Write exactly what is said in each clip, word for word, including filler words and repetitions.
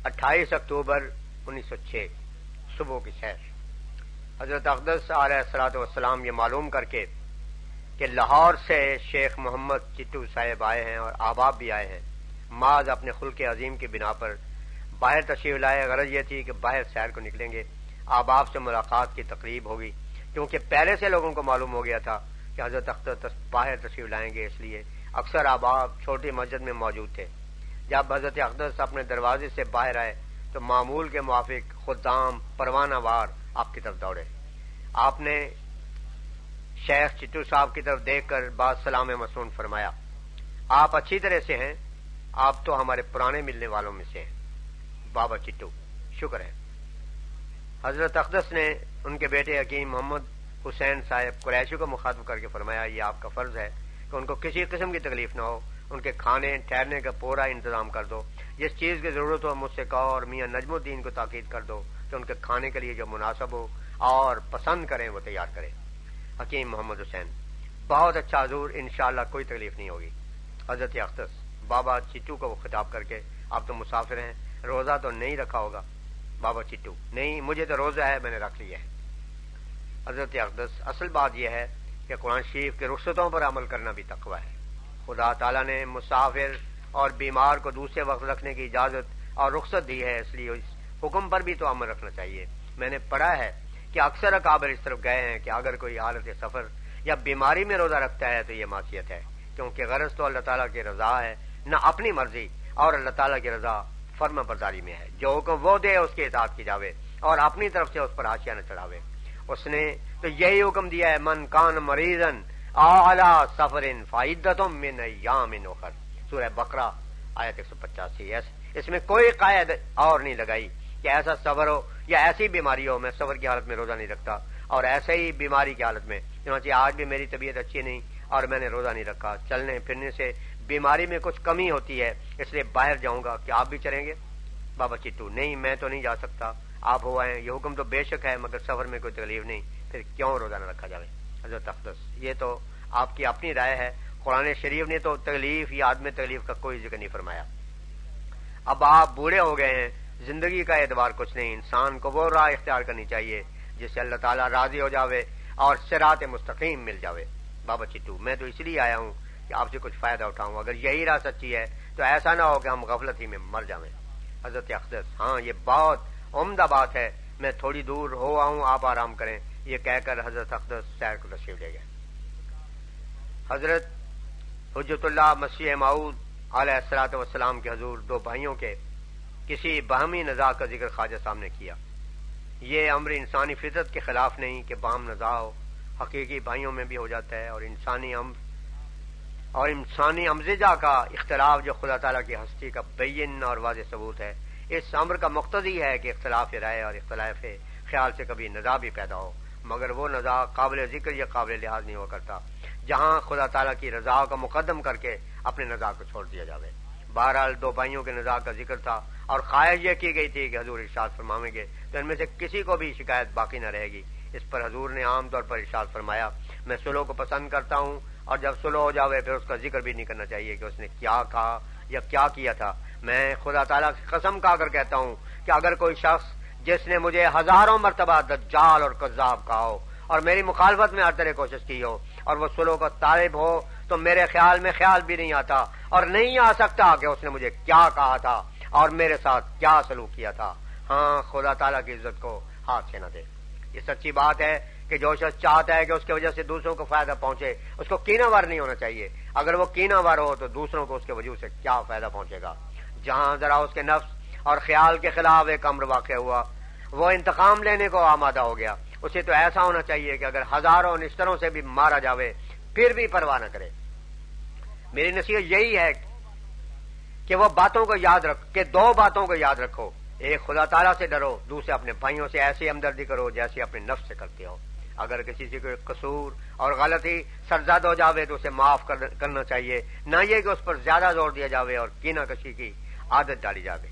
اٹھائیس اکتوبر انیس سو چھ صبح کی سیر۔ حضرت اقدس علیہ الصلوۃ والسلام یہ معلوم کر کے کہ لاہور سے شیخ محمد چٹو صاحب آئے ہیں اور احباب بھی آئے ہیں، معاذ اپنے خلق عظیم کی بنا پر باہر تشریف لائے۔ غرض یہ تھی کہ باہر سیر کو نکلیں گے، احباب سے ملاقات کی تقریب ہوگی، کیونکہ پہلے سے لوگوں کو معلوم ہو گیا تھا کہ حضرت اقدس باہر تشریف لائیں گے، اس لیے اکثر احباب چھوٹی مسجد میں موجود تھے۔ جب حضرت اقدس اپنے دروازے سے باہر آئے تو معمول کے موافق خدام پروانہ وار آپ کی طرف دوڑے۔ آپ نے شیخ چٹو صاحب کی طرف دیکھ کر بعد سلام مسنون فرمایا، آپ اچھی طرح سے ہیں، آپ تو ہمارے پرانے ملنے والوں میں سے ہیں بابا چٹو، شکر ہے۔ حضرت اقدس نے ان کے بیٹے حکیم محمد حسین صاحب قریشی کو مخاطب کر کے فرمایا، یہ آپ کا فرض ہے کہ ان کو کسی قسم کی تکلیف نہ ہو، ان کے کھانے ٹھہرنے کا پورا انتظام کر دو، جس چیز کی ضرورت ہو مجھ سے کہو، اور میاں نجم الدین کو تاکید کر دو کہ ان کے کھانے کے لیے جو مناسب ہو اور پسند کریں وہ تیار کریں۔ حکیم محمد حسین، بہت اچھا حضور، انشاءاللہ کوئی تکلیف نہیں ہوگی۔ حضرت اقدس بابا چٹو کو وہ خطاب کر کے، آپ تو مسافر ہیں، روزہ تو نہیں رکھا ہوگا؟ بابا چٹو، نہیں مجھے تو روزہ ہے، میں نے رکھ لیا ہے۔ حضرت اقدس، اصل بات یہ ہے کہ قرآن شریف کے رخصتوں پر عمل کرنا بھی تقویٰ ہے۔ خدا تعالیٰ نے مسافر اور بیمار کو دوسرے وقت رکھنے کی اجازت اور رخصت دی ہے، اس لیے اس حکم پر بھی تو عمل رکھنا چاہیے۔ میں نے پڑھا ہے کہ اکثر اکابر اس طرف گئے ہیں کہ اگر کوئی حالت سفر یا بیماری میں روزہ رکھتا ہے تو یہ معصیت ہے، کیونکہ غرض تو اللہ تعالیٰ کی رضا ہے، نہ اپنی مرضی، اور اللہ تعالیٰ کی رضا فرما برداری میں ہے۔ جو حکم وہ دے اس کے اطاعت کی جاوے اور اپنی طرف سے اس پر حاشیہ نہ چڑھاوے۔ اس نے تو یہی حکم دیا ہے، من کان مریضن اعلی سفر فعدۃ من ایام اخر، سورہ بقرہ آیت ایک سو پچاسی۔ اس میں کوئی قید اور نہیں لگائی کہ ایسا سفر ہو یا ایسی بیماری ہو میں سفر کی حالت میں روزہ نہیں رکھتا، اور ایسے ہی بیماری کی حالت میں، چنانچہ آج بھی میری طبیعت اچھی نہیں اور میں نے روزہ نہیں رکھا، چلنے پھرنے سے بیماری میں کچھ کمی ہوتی ہے اس لیے باہر جاؤں گا، کیا آپ بھی چلیں گے؟ بابا چٹو، نہیں میں تو نہیں جا سکتا، آپ ہو آئے، یہ حکم تو بے شک ہے مگر سفر میں کوئی تکلیف نہیں، پھر کیوں روزہ نہ رکھا جائے؟ حضرت اقدس، یہ تو آپ کی اپنی رائے ہے، قرآن شریف نے تو تکلیف یا عدم تکلیف کا کوئی ذکر نہیں فرمایا۔ اب آپ بوڑھے ہو گئے ہیں، زندگی کا اعتبار کچھ نہیں، انسان کو وہ راہ اختیار کرنی چاہیے جس سے اللہ تعالیٰ راضی ہو جاوے اور صراط مستقیم مل جاوے۔ بابا چٹو، میں تو اس لیے آیا ہوں کہ آپ سے کچھ فائدہ اٹھاؤں، اگر یہی راہ سچی ہے تو ایسا نہ ہو کہ ہم غفلت ہی میں مر جائیں۔ حضرت اقدس، ہاں یہ بہت عمدہ بات ہے، میں تھوڑی دور ہو آؤں، آپ آرام کریں، یہ کہہ کر حضرت اقدس سیر کو تشریف لے گئے۔ حضرت حجت اللہ مسیح موعود علیہ الصلوۃ والسلام کے حضور دو بھائیوں کے کسی باہمی نزاع کا ذکر خواجہ صاحب نے کیا۔ یہ امر انسانی فطرت کے خلاف نہیں کہ باہم نزاع ہو، حقیقی بھائیوں میں بھی ہو جاتا ہے، اور انسانی امر اور انسانی امزجہ کا اختلاف جو خدا تعالیٰ کی ہستی کا بین اور واضح ثبوت ہے، اس امر کا مقتضی ہے کہ اختلاف رائے اور اختلاف خیال سے کبھی نزاع بھی پیدا ہو، مگر وہ نزاع قابل ذکر یا قابل لحاظ نہیں ہوا کرتا جہاں خدا تعالیٰ کی رضا کو مقدم کر کے اپنے نزاع کو چھوڑ دیا جاوے۔ بہرحال دو بھائیوں کے نزاع کا ذکر تھا اور خواہش یہ کی گئی تھی کہ حضور ارشاد فرمائیں گے تو ان میں سے کسی کو بھی شکایت باقی نہ رہے گی۔ اس پر حضور نے عام طور پر ارشاد فرمایا، میں صلح کو پسند کرتا ہوں، اور جب صلح ہو جاوے پھر اس کا ذکر بھی نہیں کرنا چاہیے کہ اس نے کیا کہا یا کیا کیا تھا۔ میں خدا تعالیٰ کی قسم کھا کر کہتا ہوں کہ اگر کوئی شخص جس نے مجھے ہزاروں مرتبہ دجال اور کذاب کہا ہو اور میری مخالفت میں ہر طرح کوشش کی ہو اور وہ صلح کا طالب ہو تو میرے خیال میں خیال بھی نہیں آتا اور نہیں آ سکتا کہ اس نے مجھے کیا کہا تھا اور میرے ساتھ کیا سلوک کیا تھا۔ ہاں، خدا تعالیٰ کی عزت کو ہاتھ سے نہ دے۔ یہ سچی بات ہے کہ جو شخص چاہتا ہے کہ اس کی وجہ سے دوسروں کو فائدہ پہنچے اس کو کینہ ور نہیں ہونا چاہیے۔ اگر وہ کینہ ور ہو تو دوسروں کو اس کے وجود سے کیا فائدہ پہنچے گا؟ جہاں ذرا اس کے نفس اور خیال کے خلاف ایک امر واقع ہوا، وہ انتقام لینے کو آمادہ ہو گیا، اسے تو ایسا ہونا چاہیے کہ اگر ہزاروں نشتروں سے بھی مارا جاوے پھر بھی پرواہ نہ کرے۔ میری نصیحت یہی ہے کہ وہ باتوں کو یاد رکھ کہ دو باتوں کو یاد رکھو، ایک خدا تعالیٰ سے ڈرو، دوسرے اپنے بھائیوں سے ایسی ہمدردی کرو جیسے اپنے نفس سے کرتے ہو۔ اگر کسی سے کوئی قصور اور غلطی سرزد ہو جاوے تو اسے معاف کرنا چاہیے، نہ یہ کہ اس پر زیادہ زور دیا جاوے اور کینہ کشی کی عادت ڈالی جاوے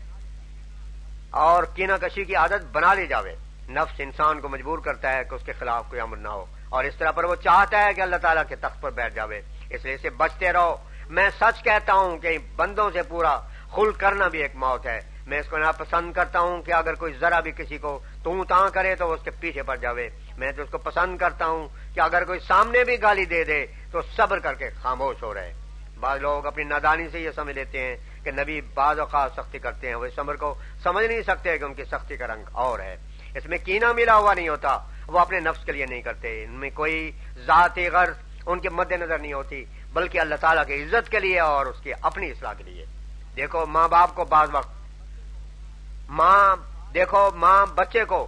اور کینہ کشی کی عادت بنا لی جاوے۔ نفس انسان کو مجبور کرتا ہے کہ اس کے خلاف کوئی امر نہ ہو، اور اس طرح پر وہ چاہتا ہے کہ اللہ تعالیٰ کے تخت پر بیٹھ جاوے، اس لیے اسے بچتے رہو۔ میں سچ کہتا ہوں کہ بندوں سے پورا خل کرنا بھی ایک موت ہے. میں اس کو ناپسند کرتا ہوں کہ اگر کوئی ذرا بھی کسی کو تو تاں کرے تو اس کے پیچھے پڑ جاوے. میں تو اس کو پسند کرتا ہوں کہ اگر کوئی سامنے بھی گالی دے دے تو صبر کر کے خاموش ہو رہے. بعض لوگ اپنی نادانی سے یہ سمجھ لیتے ہیں کہ نبی بعض اوقات سختی کرتے ہیں، وہ اس امر کو سمجھ نہیں سکتے کہ ان کی سختی کا رنگ اور ہے. اس میں کینہ ملا ہوا نہیں ہوتا، وہ اپنے نفس کے لیے نہیں کرتے، ان میں کوئی ذاتی غرض ان کے مد نظر نہیں ہوتی، بلکہ اللہ تعالیٰ کی عزت کے لیے اور اس کی اپنی اصلاح کے لیے. دیکھو ماں باپ کو بعض وقت ماں دیکھو ماں بچے کو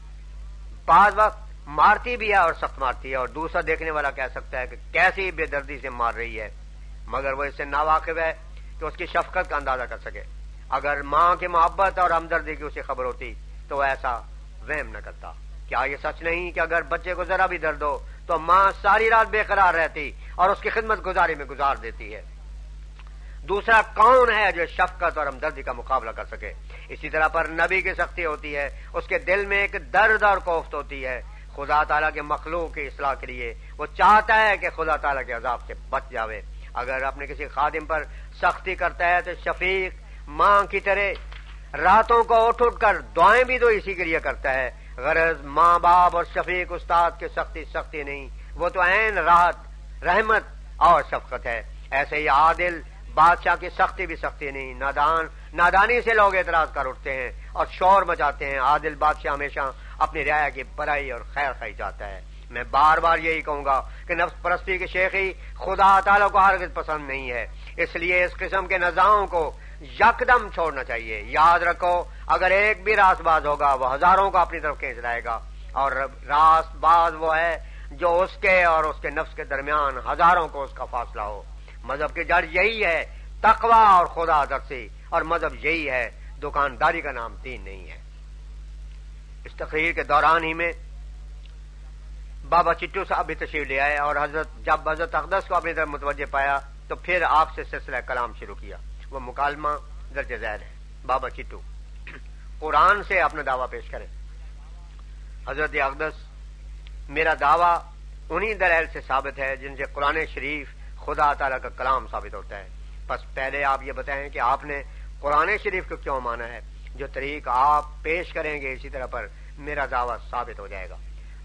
بعض وقت مارتی بھی ہے اور سخت مارتی ہے، اور دوسرا دیکھنے والا کہہ سکتا ہے کہ کیسی بے دردی سے مار رہی ہے، مگر وہ اس سے ناواقف ہے کہ اس کی شفقت کا اندازہ کر سکے. اگر ماں کی محبت اور ہمدردی کی اسے خبر ہوتی تو ایسا وہم نہ کرتا. کیا یہ سچ نہیں کہ اگر بچے کو ذرا بھی درد ہو تو ماں ساری رات بے قرار رہتی اور اس کی خدمت گزاری میں گزار دیتی ہے؟ دوسرا کون ہے جو شفقت اور ہمدردی کا مقابلہ کر سکے؟ اسی طرح پر نبی کی سختی ہوتی ہے، اس کے دل میں ایک درد اور کوفت ہوتی ہے خدا تعالیٰ کے مخلوق کی اصلاح کے لیے. وہ چاہتا ہے کہ خدا تعالیٰ کے عذاب سے بچ جاوے. اگر اپنے کسی خادم پر سختی کرتا ہے تو شفیق ماں کی طرح راتوں کو اٹھ اٹھ کر دعائیں بھی تو اسی کے لیے کرتا ہے. غرض ماں باپ اور شفیق استاد کی سختی سختی نہیں، وہ تو عین راحت رحمت اور شفقت ہے. ایسے ہی عادل بادشاہ کی سختی بھی سختی نہیں. نادان نادانی سے لوگ اعتراض کر اٹھتے ہیں اور شور مچاتے ہیں. عادل بادشاہ ہمیشہ اپنی رعایا کی بڑائی اور خیر خواہی چاہتا ہے. میں بار بار یہی کہوں گا کہ نفس پرستی کی شیخی خدا تعالیٰ کو ہرگز پسند نہیں ہے، اس لیے اس قسم کے نزاعوں کو یکدم چھوڑنا چاہیے. یاد رکھو اگر ایک بھی راست باز ہوگا وہ ہزاروں کو اپنی طرف کھینچ لائے گا، اور راست باز وہ ہے جو اس کے اور اس کے نفس کے درمیان ہزاروں کو اس کا فاصلہ ہو. مذہب کی جڑ یہی ہے تقوی اور خدا ترسی، اور مذہب یہی ہے، دکانداری کا نام دین نہیں ہے. اس تقریر کے دوران ہی میں بابا چٹو صاحب بھی تشریف لے آئے، اور حضرت جب حضرت اقدس کو اپنی طرف متوجہ پایا تو پھر آپ سے سلسلہ کلام شروع کیا. وہ مکالمہ درج ذیل ہے. بابا چٹو قرآن سے اپنا دعویٰ پیش کریں. حضرت اقدس میرا دعویٰ انہی دلائل سے ثابت ہے جن سے قرآن شریف خدا تعالیٰ کا کلام ثابت ہوتا ہے. بس پہلے آپ یہ بتائیں کہ آپ نے قرآن شریف کو کیوں مانا ہے. جو طریق آپ پیش کریں گے اسی طرح پر میرا دعویٰ ثابت ہو جائے گا.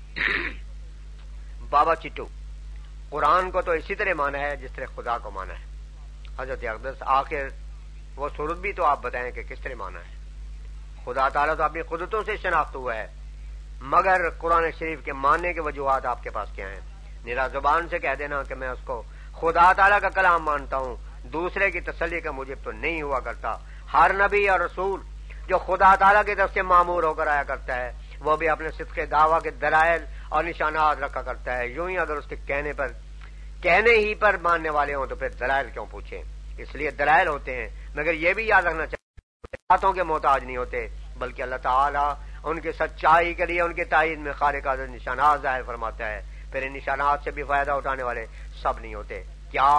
بابا چٹو قرآن کو تو اسی طرح مانا ہے جس طرح خدا کو مانا ہے. حضرت اقدس آخر وہ صورت بھی تو آپ بتائیں کہ کس طرح مانا ہے. خدا تعالیٰ تو اپنی قدرتوں سے شناخت ہوا ہے، مگر قرآن شریف کے ماننے کے وجوہات آپ کے پاس کیا ہیں؟ میرا زبان سے کہہ دینا کہ میں اس کو خدا تعالیٰ کا کلام مانتا ہوں دوسرے کی تسلی کا موجب تو نہیں ہوا کرتا. ہر نبی اور رسول جو خدا تعالیٰ کی طرف سے معمور ہو کر آیا کرتا ہے وہ بھی اپنے صدق دعویٰ کے دلائل اور نشانات رکھا کرتا ہے. یوں ہی اگر اس کے کہنے پر کہنے ہی پر ماننے والے ہوں تو پھر دلائل کیوں پوچھیں؟ اس لیے دلائل ہوتے ہیں، مگر یہ بھی یاد رکھنا چاہیے باتوں کے محتاج نہیں ہوتے، بلکہ اللہ تعالیٰ ان کی سچائی کے لیے ان کے تائید میں خارق عادت نشانات ظاہر فرماتا ہے. پھر ان نشانات سے بھی فائدہ اٹھانے والے سب نہیں ہوتے. کیا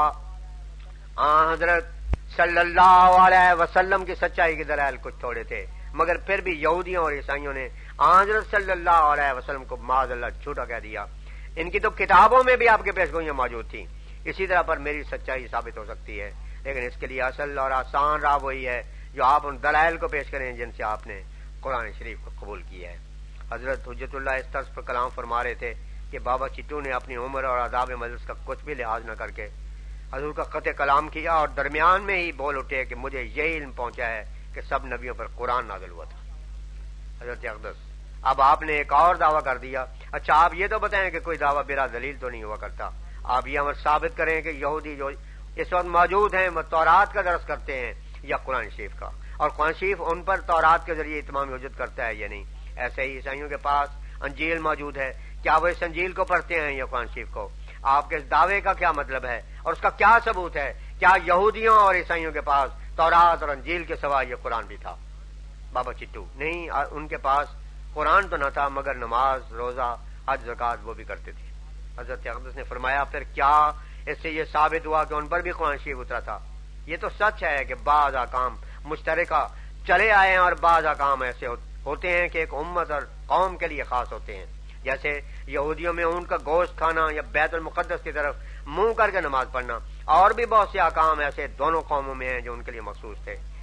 آن حضرت صلی اللہ علیہ وسلم کی سچائی کے دلائل کچھ تھوڑے تھے، مگر پھر بھی یہودیوں اور عیسائیوں نے آن حضرت صلی اللہ علیہ وسلم کو معاذ اللہ جھوٹا کہہ دیا. ان کی تو کتابوں میں بھی آپ کے پیشگوئیاں موجود تھیں. اسی طرح پر میری سچائی ثابت ہو سکتی ہے، لیکن اس کے لیے اصل اور آسان راہ وہی ہے جو آپ ان دلائل کو پیش کریں جن سے آپ نے قرآن شریف کو قبول کیا ہے. حضرت حجت اللہ اس طرز پر کلام فرما رہے تھے کہ بابا چٹو نے اپنی عمر اور آداب مجلس کا کچھ بھی لحاظ نہ کر کے حضور کا قطع کلام کیا، اور درمیان میں ہی بول اٹھے کہ مجھے یہ علم پہنچا ہے کہ سب نبیوں پر قرآن نازل ہوا تھا. حضرت اقدس اب آپ نے ایک اور دعویٰ کر دیا. اچھا آپ یہ تو بتائیں کہ کوئی دعویٰ بلا دلیل تو نہیں ہوا کرتا. آپ یہ امر ثابت کریں کہ یہودی جو اس وقت موجود ہیں وہ تورات کا درس کرتے ہیں یا قرآن شریف کا، اور قرآن شریف ان پر تورات کے ذریعے اتمام حجت کرتا ہے یا نہیں. ایسے ہی عیسائیوں کے پاس انجیل موجود ہے، کیا وہ اس انجیل کو پڑھتے ہیں یا قرآن شریف کو؟ آپ کے اس دعوے کا کیا مطلب ہے اور اس کا کیا ثبوت ہے؟ کیا یہودیوں اور عیسائیوں کے پاس تورات اور انجیل کے سوا یہ قرآن بھی تھا؟ بابا چٹو نہیں، ان کے پاس قرآن تو نہ تھا مگر نماز روزہ حج زکات وہ بھی کرتے تھے. حضرت اقدس نے فرمایا پھر کیا اس سے یہ ثابت ہوا کہ ان پر بھی قرآن شریف اترا تھا؟ یہ تو سچ ہے کہ بعض احکام مشترکہ چلے آئے ہیں اور بعض احکام ایسے ہوتے ہیں کہ ایک امت اور قوم کے لیے خاص ہوتے ہیں. جیسے یہودیوں میں اون کا گوشت کھانا یا بیت المقدس کی طرف منہ کر کے نماز پڑھنا، اور بھی بہت سے احکام ایسے دونوں قوموں میں ہیں جو ان کے لیے مخصوص تھے.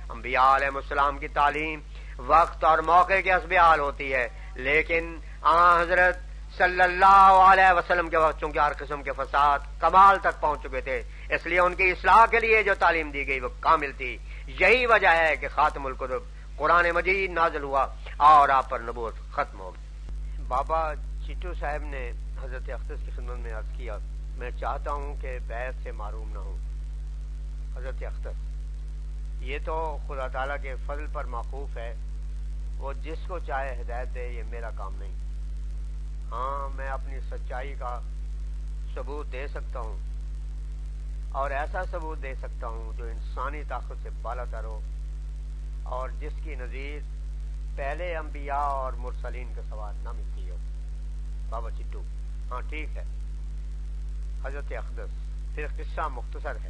انبیاء علیہ السلام کی تعلیم وقت اور موقع کے حسب حال ہوتی ہے، لیکن آن حضرت صلی اللہ علیہ وسلم کے وقت چونکہ ہر قسم کے فساد کمال تک پہنچ چکے تھے، اس لیے ان کی اصلاح کے لیے جو تعلیم دی گئی وہ کامل تھی۔ یہی وجہ ہے کہ خاتم الکتب قرآن مجید نازل ہوا اور آپ پر نبوت ختم ہو گئی۔ بابا چٹو صاحب نے حضرت اختص کی خدمت میں عرض کیا، میں چاہتا ہوں کہ بیعت سے معروم نہ ہوں۔ حضرت اختص، یہ تو خدا تعالیٰ کے فضل پر موقوف ہے، وہ جس کو چاہے ہدایت دے، یہ میرا کام نہیں۔ ہاں، میں اپنی سچائی کا ثبوت دے سکتا ہوں، اور ایسا ثبوت دے سکتا ہوں جو انسانی طاقت سے بالا تر ہو اور جس کی نظیر پہلے انبیاء اور مرسلین کے سوا نہ ملتی ہو۔ بابا چٹو: ہاں ٹھیک ہے۔ حضرت اختص: پھر قصہ مختصر ہے۔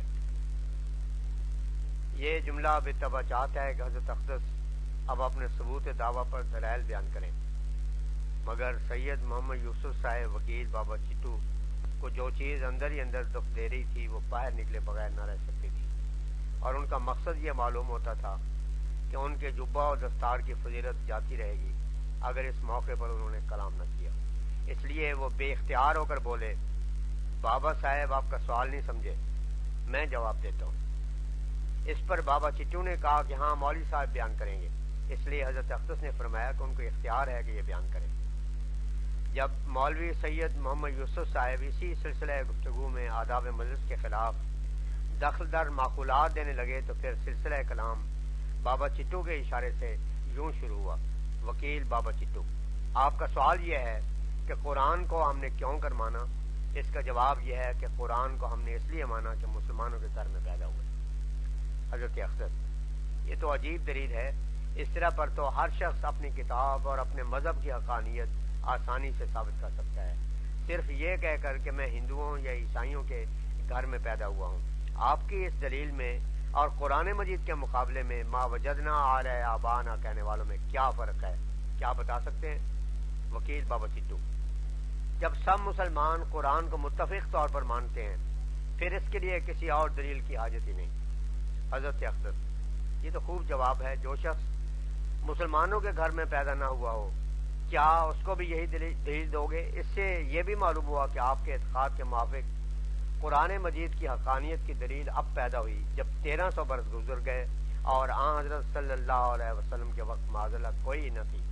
یہ جملہ بتبع چاہتا ہے کہ حضرت اختص اب اپنے ثبوت دعویٰ پر دلائل بیان کریں، مگر سید محمد یوسف صاحب وکیل بابا چٹو کو جو چیز اندر ہی اندر دکھ دے رہی تھی وہ باہر نکلے بغیر نہ رہ سکتی تھی، اور ان کا مقصد یہ معلوم ہوتا تھا کہ ان کے جبہ اور دستار کی فضیلت جاتی رہے گی اگر اس موقع پر انہوں نے کلام نہ کیا۔ اس لیے وہ بے اختیار ہو کر بولے، بابا صاحب آپ کا سوال نہیں سمجھے، میں جواب دیتا ہوں۔ اس پر بابا چٹو نے کہا کہ ہاں مولوی صاحب بیان کریں گے، اس لیے حضرت اختص نے فرمایا کہ ان کو اختیار ہے کہ یہ بیان کریں۔ جب مولوی سید محمد یوسف صاحب اسی سلسلہ گفتگو میں آداب مجلس کے خلاف دخل در معقولات دینے لگے تو پھر سلسلہ کلام بابا چٹو کے اشارے سے یوں شروع ہوا: وکیل بابا چٹو، آپ کا سوال یہ ہے کہ قرآن کو ہم نے کیوں کر مانا؟ اس کا جواب یہ ہے کہ قرآن کو ہم نے اس لیے مانا کہ مسلمانوں کے گھر میں پیدا ہوئے۔ حضرت اختص: یہ تو عجیب دلیل ہے، اس طرح پر تو ہر شخص اپنی کتاب اور اپنے مذہب کی حقانیت آسانی سے ثابت کر سکتا ہے، صرف یہ کہہ کر کہ میں ہندوؤں یا عیسائیوں کے گھر میں پیدا ہوا ہوں۔ آپ کی اس دلیل میں اور قرآن مجید کے مقابلے میں ما وجدنا علی آبانا کہنے والوں میں کیا فرق ہے، کیا بتا سکتے ہیں؟ وکیل بابا چٹو: جب سب مسلمان قرآن کو متفق طور پر مانتے ہیں پھر اس کے لیے کسی اور دلیل کی حاجت ہی نہیں۔ حضرت اختص: یہ تو خوب جواب ہے، جو شخص مسلمانوں کے گھر میں پیدا نہ ہوا ہو کیا اس کو بھی یہی دلیل دو گے؟ اس سے یہ بھی معلوم ہوا کہ آپ کے اعتقاد کے موافق قرآن مجید کی حقانیت کی دلیل اب پیدا ہوئی جب تیرہ سو برس گزر گئے اور آن حضرت صلی اللہ علیہ وسلم کے وقت معذلہ کوئی نہ تھی۔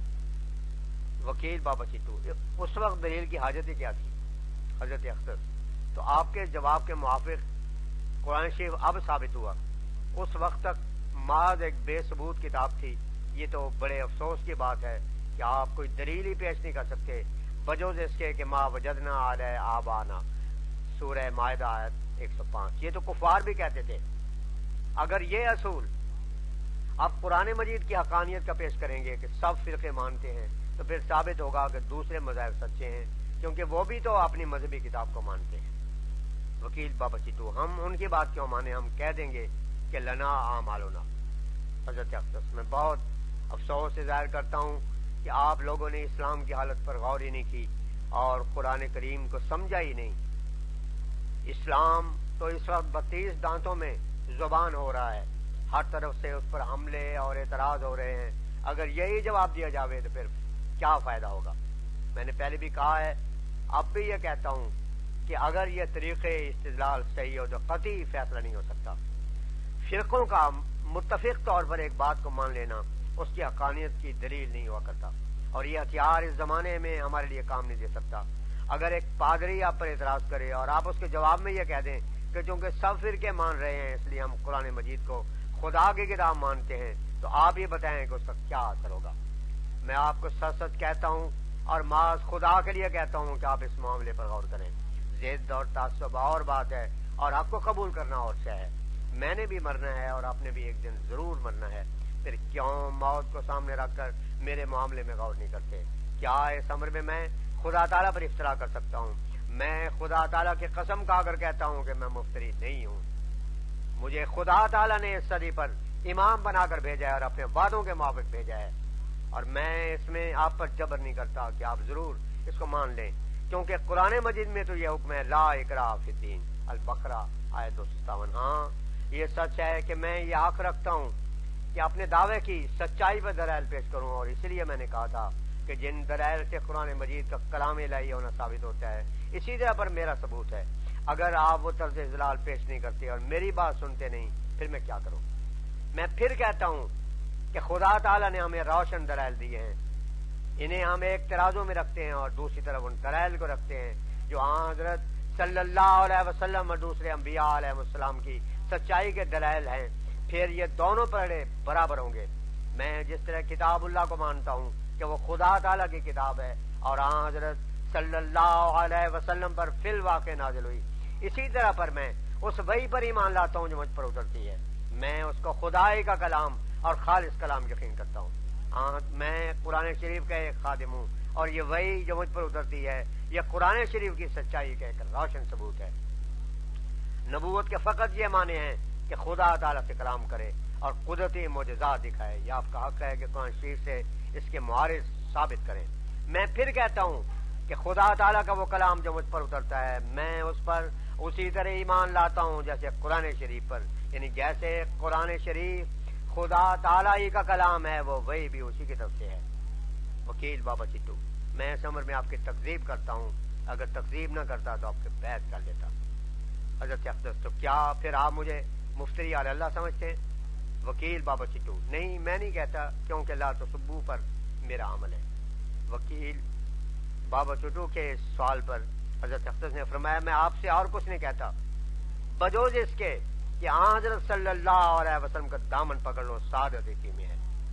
وکیل بابا چٹو: اس وقت دلیل کی حاجت ہی کیا تھی؟ حضرت اختص: تو آپ کے جواب کے موافق قرآن شریف اب ثابت ہوا، اس وقت تک محض ایک بے ثبوت کتاب تھی۔ یہ تو بڑے افسوس کی بات ہے کہ آپ کوئی دلیل ہی پیش نہیں کر سکتے بجوز اس کے کہ ما وجدنا علی آبانا، سورہ مائدہ آیت ایک سو پانچ۔ یہ تو کفار بھی کہتے تھے۔ اگر یہ اصول آپ قرآن مجید کی حقانیت کا پیش کریں گے کہ سب فرقے مانتے ہیں تو پھر ثابت ہوگا کہ دوسرے مذاہب سچے ہیں، کیونکہ وہ بھی تو اپنی مذہبی کتاب کو مانتے ہیں۔ وکیل بابا چٹو: ہم ان کی بات کیوں مانیں، ہم کہہ دیں گے کہ لنا اعمالنا۔ حضرت اختص: میں بہت افسوس سے ظاہر کرتا ہوں کہ آپ لوگوں نے اسلام کی حالت پر غور ہی نہیں کی اور قرآن کریم کو سمجھا ہی نہیں۔ اسلام تو اس وقت بتیس دانتوں میں زبان ہو رہا ہے، ہر طرف سے اس پر حملے اور اعتراض ہو رہے ہیں۔ اگر یہی جواب دیا جاوے تو پھر کیا فائدہ ہوگا؟ میں نے پہلے بھی کہا ہے، اب بھی یہ کہتا ہوں کہ اگر یہ طریقے استدلال صحیح ہو تو قطعی فیصلہ نہیں ہو سکتا۔ فرقوں کا متفق طور پر ایک بات کو مان لینا اس کی حقانیت کی دلیل نہیں ہوا کرتا، اور یہ ہتھیار اس زمانے میں ہمارے لیے کام نہیں دے سکتا۔ اگر ایک پادری آپ پر اعتراض کرے اور آپ اس کے جواب میں یہ کہہ دیں کہ چونکہ سب فرقے مان رہے ہیں اس لیے ہم قرآن مجید کو خدا کی کتاب مانتے ہیں، تو آپ یہ بتائیں کہ اس کا کیا اثر ہوگا؟ میں آپ کو سچ سچ کہتا ہوں اور معاذ خدا کے لیے کہتا ہوں کہ آپ اس معاملے پر غور کریں۔ ضد اور تعصب اور بات ہے اور حق کو قبول کرنا اور شے ہے۔ میں نے بھی مرنا ہے اور آپ نے بھی ایک دن ضرور مرنا ہے، پھر کیوں موت کو سامنے رکھ کر میرے معاملے میں غور نہیں کرتے؟ کیا اس امر میں میں خدا تعالیٰ پر افترا کر سکتا ہوں؟ میں خدا تعالیٰ کی قسم کھا کر کہتا ہوں کہ میں مفتری نہیں ہوں۔ مجھے خدا تعالیٰ نے اس صدی پر امام بنا کر بھیجا ہے اور اپنے وعدوں کے موافق بھیجا ہے، اور میں اس میں آپ پر جبر نہیں کرتا کہ آپ ضرور اس کو مان لیں، کیونکہ قرآن مجید میں تو یہ حکم ہے لا اکراہ فی الدین، البقرہ آیت دو سو ستاون۔ ہاں یہ سچ ہے کہ میں یہ حق رکھتا ہوں کہ اپنے دعوے کی سچائی پر دلائل پیش کروں، اور اسی لیے میں نے کہا تھا کہ جن دلائل سے قرآن مجید کا کلام الہی ہونا ثابت ہوتا ہے، اسی طرح پر میرا ثبوت ہے۔ اگر آپ وہ طرز اضلال پیش نہیں کرتے اور میری بات سنتے نہیں، پھر میں کیا کروں؟ میں پھر کہتا ہوں کہ خدا تعالیٰ نے ہمیں روشن دلائل دیے ہیں، انہیں ہم ایک ترازو میں رکھتے ہیں اور دوسری طرف ان دلائل کو رکھتے ہیں جو آن حضرت صلی اللہ علیہ وسلم اور دوسرے انبیاء علیہ السلام کی سچائی کے دلائل ہیں، پھر یہ دونوں پڑھے برابر ہوں گے۔ میں جس طرح کتاب اللہ کو مانتا ہوں کہ وہ خدا تعالیٰ کی کتاب ہے اور آن حضرت صلی اللہ علیہ وسلم پر فی الواقع نازل ہوئی، اسی طرح پر میں اس وحی پر ایمان لاتا ہوں جو مجھ پر اترتی ہے۔ میں اس کو خدائی کا کلام اور خالص کلام یقین کرتا ہوں۔ آن میں قرآن شریف کا ایک خادم ہوں اور یہ وحی جو مجھ پر اترتی ہے یہ قرآن شریف کی سچائی کا ایک روشن ثبوت ہے۔ نبوت کے فقط یہ معنی ہیں کہ خدا تعالیٰ سے کلام کرے اور قدرتی معجزات دکھائے، یہ آپ کا حق ہے کہ قرآن شریف سے اس کے معارض ثابت کریں۔ میں پھر کہتا ہوں کہ خدا تعالیٰ کا وہ کلام جو مجھ پر اترتا ہے میں اس پر اسی طرح ایمان لاتا ہوں جیسے قرآن شریف پر، یعنی جیسے قرآن شریف خدا تعالیٰ ہی کا کلام ہے وہ وہی بھی اسی کی طرف سے ہے۔ وکیل بابا چٹو، میں اس عمر میں آپ کی تکذیب کرتا ہوں، اگر تکذیب نہ کرتا تو آپ کے بیعت کر لیتا۔ حضرت اقدس، تو کیا پھر آپ مجھے مفتری علی اللہ سمجھتے ہیں؟ وکیل بابا چٹو، نہیں میں نہیں کہتا، کیونکہ لا تصبو پر میرا عمل ہے۔ وکیل بابا چٹو کے اس سوال پر حضرت اقدس نے فرمایا میں آپ سے اور کچھ نہیں کہتا بجوز اس کے کہ آن حضرت صلی اللہ علیہ وسلم کا دامن پکڑ لو، سعادت یقین میں ہے۔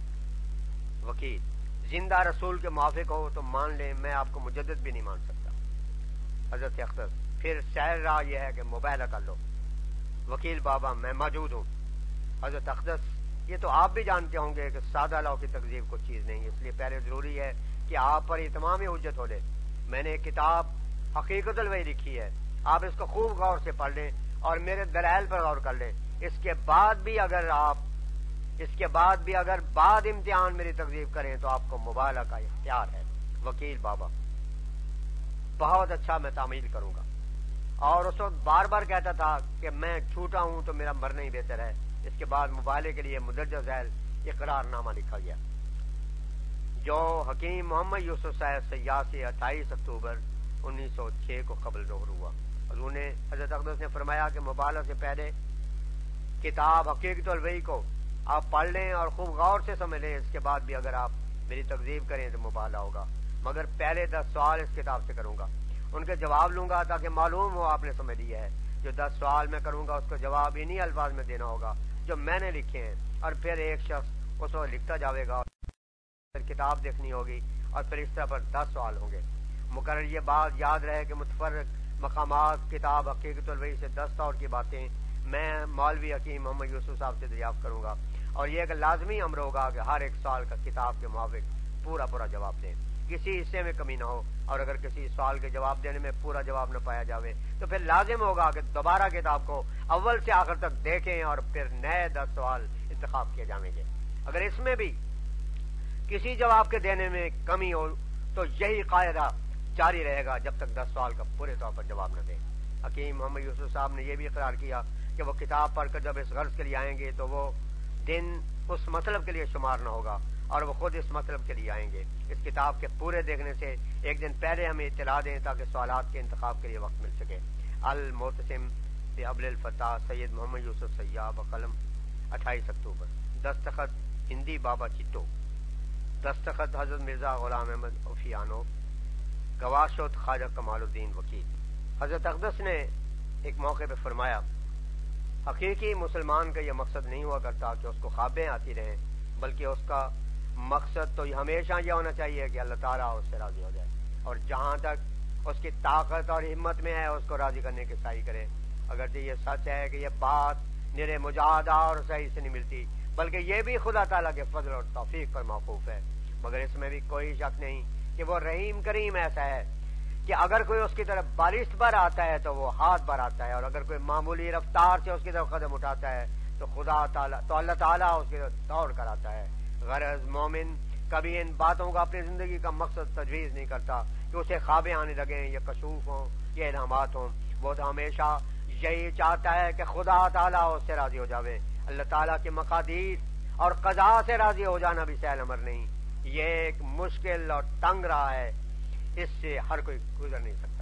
وکیل، زندہ رسول کے موافق ہو تو مان لیں، میں آپ کو مجدد بھی نہیں مان سکتا۔ حضرت اقدس، پھر سیر راہ یہ ہے کہ مباہلہ کر لو۔ وکیل بابا، میں موجود ہوں۔ حضرت اقدس، یہ تو آپ بھی جانتے ہوں گے کہ سادہ لو کی تکذیب کوئی چیز نہیں، اس لیے پہلے ضروری ہے کہ آپ پر یہ تمام حجت ہو لے۔ میں نے ایک کتاب حقیقت الوحی لکھی ہے، آپ اس کو خوب غور سے پڑھ لیں اور میرے دلائل پر غور کر لیں۔ اس کے بعد بھی اگر آپ اس کے بعد بھی اگر بعد امتحان میری تکذیب کریں تو آپ کو مبالغہ کا اختیار ہے۔ وکیل بابا، بہت اچھا، میں تعمیل کروں گا۔ اور اس وقت بار بار کہتا تھا کہ میں چھوٹا ہوں تو میرا مرنا ہی بہتر ہے۔ اس کے بعد مبالغے کے لیے مدرجہ ذیل اقرار نامہ لکھا گیا جو حکیم محمد یوسف صاحب سیاح سے اٹھائیس اکتوبر انیس سو چھ کو قبل ظہور ہوا۔ حضور نے حضرت اقدس نے فرمایا کہ مبالغہ سے پہلے کتاب حقیقت الوحی کو آپ پڑھ لیں اور خوب غور سے سمجھ لیں، اس کے بعد بھی اگر آپ میری تکذیب کریں تو مبالغہ ہوگا، مگر پہلے دس سوال اس کتاب سے کروں گا، ان کے جواب لوں گا تاکہ معلوم ہو آپ نے سمجھ لیا ہے۔ جو دس سوال میں کروں گا اس کو جواب انہی الفاظ میں دینا ہوگا جو میں نے لکھے ہیں، اور پھر ایک شخص اس کو لکھتا جاوے گا، پھر کتاب دیکھنی ہوگی اور پھر اس طرح پر دس سوال ہوں گے۔ مقرر یہ بات یاد رہے کہ متفرق مقامات کتاب حقیقت الوحی سے دس طور کی باتیں میں مولوی حکیم محمد یوسف صاحب سے دریافت کروں گا، اور یہ ایک لازمی امر ہوگا کہ ہر ایک سوال کا کتاب کے موافق پورا پورا جواب دیں، کسی حصے میں کمی نہ ہو، اور اگر کسی سوال کے جواب دینے میں پورا جواب نہ پایا جاوے تو پھر لازم ہوگا کہ دوبارہ کتاب کو اول سے آخر تک دیکھیں اور پھر نئے دس سوال انتخاب کیے جائیں گے۔ اگر اس میں بھی کسی جواب کے دینے میں کمی ہو تو یہی قاعدہ جاری رہے گا جب تک دس سوال کا پورے طور پر جواب نہ دیں۔ حکیم محمد یوسف صاحب نے یہ بھی اقرار کیا کہ وہ کتاب پڑھ کر جب اس غرض کے لیے آئیں گے تو وہ دن اس مطلب کے لیے شمار نہ ہوگا اور وہ خود اس مطلب کے لیے آئیں گے۔ اس کتاب کے پورے دیکھنے سے ایک دن پہلے ہمیں اطلاع دیں تاکہ سوالات کے انتخاب کے لیے وقت مل سکے۔ المعتصم ابل الفتح سید محمد یوسف سیاح بقلم اٹھائیس اکتوبر، دستخط ہندی بابا چٹو، دستخط حضرت مرزا غلام احمد عفیانو، گواہ شد خواجہ کمال الدین وکیل۔ حضرت اقدس نے ایک موقع پہ فرمایا حقیقی مسلمان کا یہ مقصد نہیں ہوا کرتا کہ اس کو خوابیں آتی رہیں، بلکہ اس کا مقصد تو ہمیشہ یہ ہونا چاہیے کہ اللہ تعالیٰ اس سے راضی ہو جائے، اور جہاں تک اس کی طاقت اور ہمت میں ہے اس کو راضی کرنے کی سعی کرے۔ اگرچہ یہ سچ ہے کہ یہ بات میرے مجاہدہ اور صحیح سے نہیں ملتی، بلکہ یہ بھی خدا تعالیٰ کے فضل اور توفیق پر موقوف ہے، مگر اس میں بھی کوئی شک نہیں کہ وہ رحیم کریم ایسا ہے کہ اگر کوئی اس کی طرف بالشت بر آتا ہے تو وہ ہاتھ بر آتا ہے، اور اگر کوئی معمولی رفتار سے اس کی طرف قدم اٹھاتا ہے تو خدا تعالیٰ تو اللہ تعالیٰ اس کی طرف دوڑ کر آتا ہے۔ غرض مومن کبھی ان باتوں کا اپنی زندگی کا مقصد تجویز نہیں کرتا کہ اسے خوابیں آنے لگیں یا کشوف ہوں یا الہامات ہوں، وہ تو ہمیشہ یہی چاہتا ہے کہ خدا تعالیٰ اس سے راضی ہو جاوے۔ اللہ تعالیٰ کے مقادیر اور قضا سے راضی ہو جانا بھی سہل امر نہیں، یہ ایک مشکل اور تنگ راہ ہے، اس سے ہر کوئی گزر نہیں سکتا۔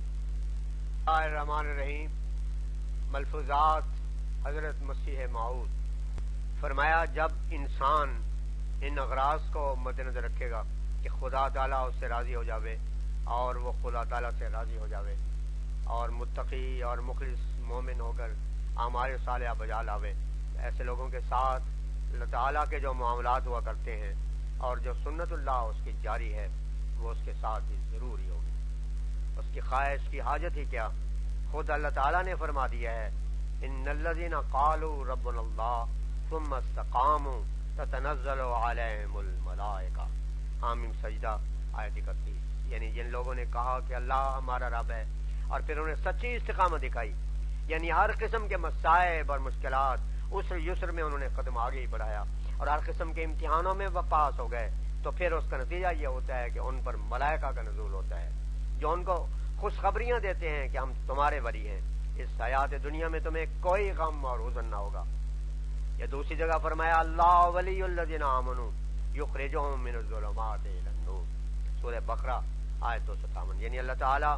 الرحمن الرحیم۔ ملفوظات حضرت مسیح موعود۔ فرمایا جب انسان ان اغراض کو مد نظر رکھے گا کہ خدا تعالیٰ اس سے راضی ہو جاوے اور وہ خدا تعالیٰ سے راضی ہو جاوے اور متقی اور مخلص مومن ہو کر اعمال صالحہ بجا لاوے، ایسے لوگوں کے ساتھ اللہ تعالیٰ کے جو معاملات ہوا کرتے ہیں اور جو سنت اللہ اس کی جاری ہے وہ اس کے ساتھ ہی ضرور ہی ہوگی۔ اس کی خواہش کی حاجت ہی کیا، خود اللہ تعالیٰ نے فرما دیا ہے ان الذین قالوا ربنا اللہ ثم استقاموا تتنزل علیہم الملائکہ۔ حامیم سجدہ آیت اکتیس، یعنی جن لوگوں نے کہا کہ اللہ ہمارا رب ہے اور پھر انہوں نے سچی استقامت دکھائی، یعنی ہر قسم کے مصائب اور مشکلات عسر یسر میں انہوں نے قدم آگے ہی بڑھایا اور ہر قسم کے امتحانوں میں وہ پاس ہو گئے، تو پھر اس کا نتیجہ یہ ہوتا ہے کہ ان پر ملائکہ کا نزول ہوتا ہے جو ان کو خوشخبریاں دیتے ہیں کہ ہم تمہارے ولی ہیں، اس حیات دنیا میں تمہیں کوئی غم اور حزن نہ ہوگا۔ یا دوسری جگہ فرمایا اللہ ولی الذین آمنوا یخرجہم من الظلمات الی النور، سورہ بقرہ آیت دو سو ستاون، یعنی اللہ تعالیٰ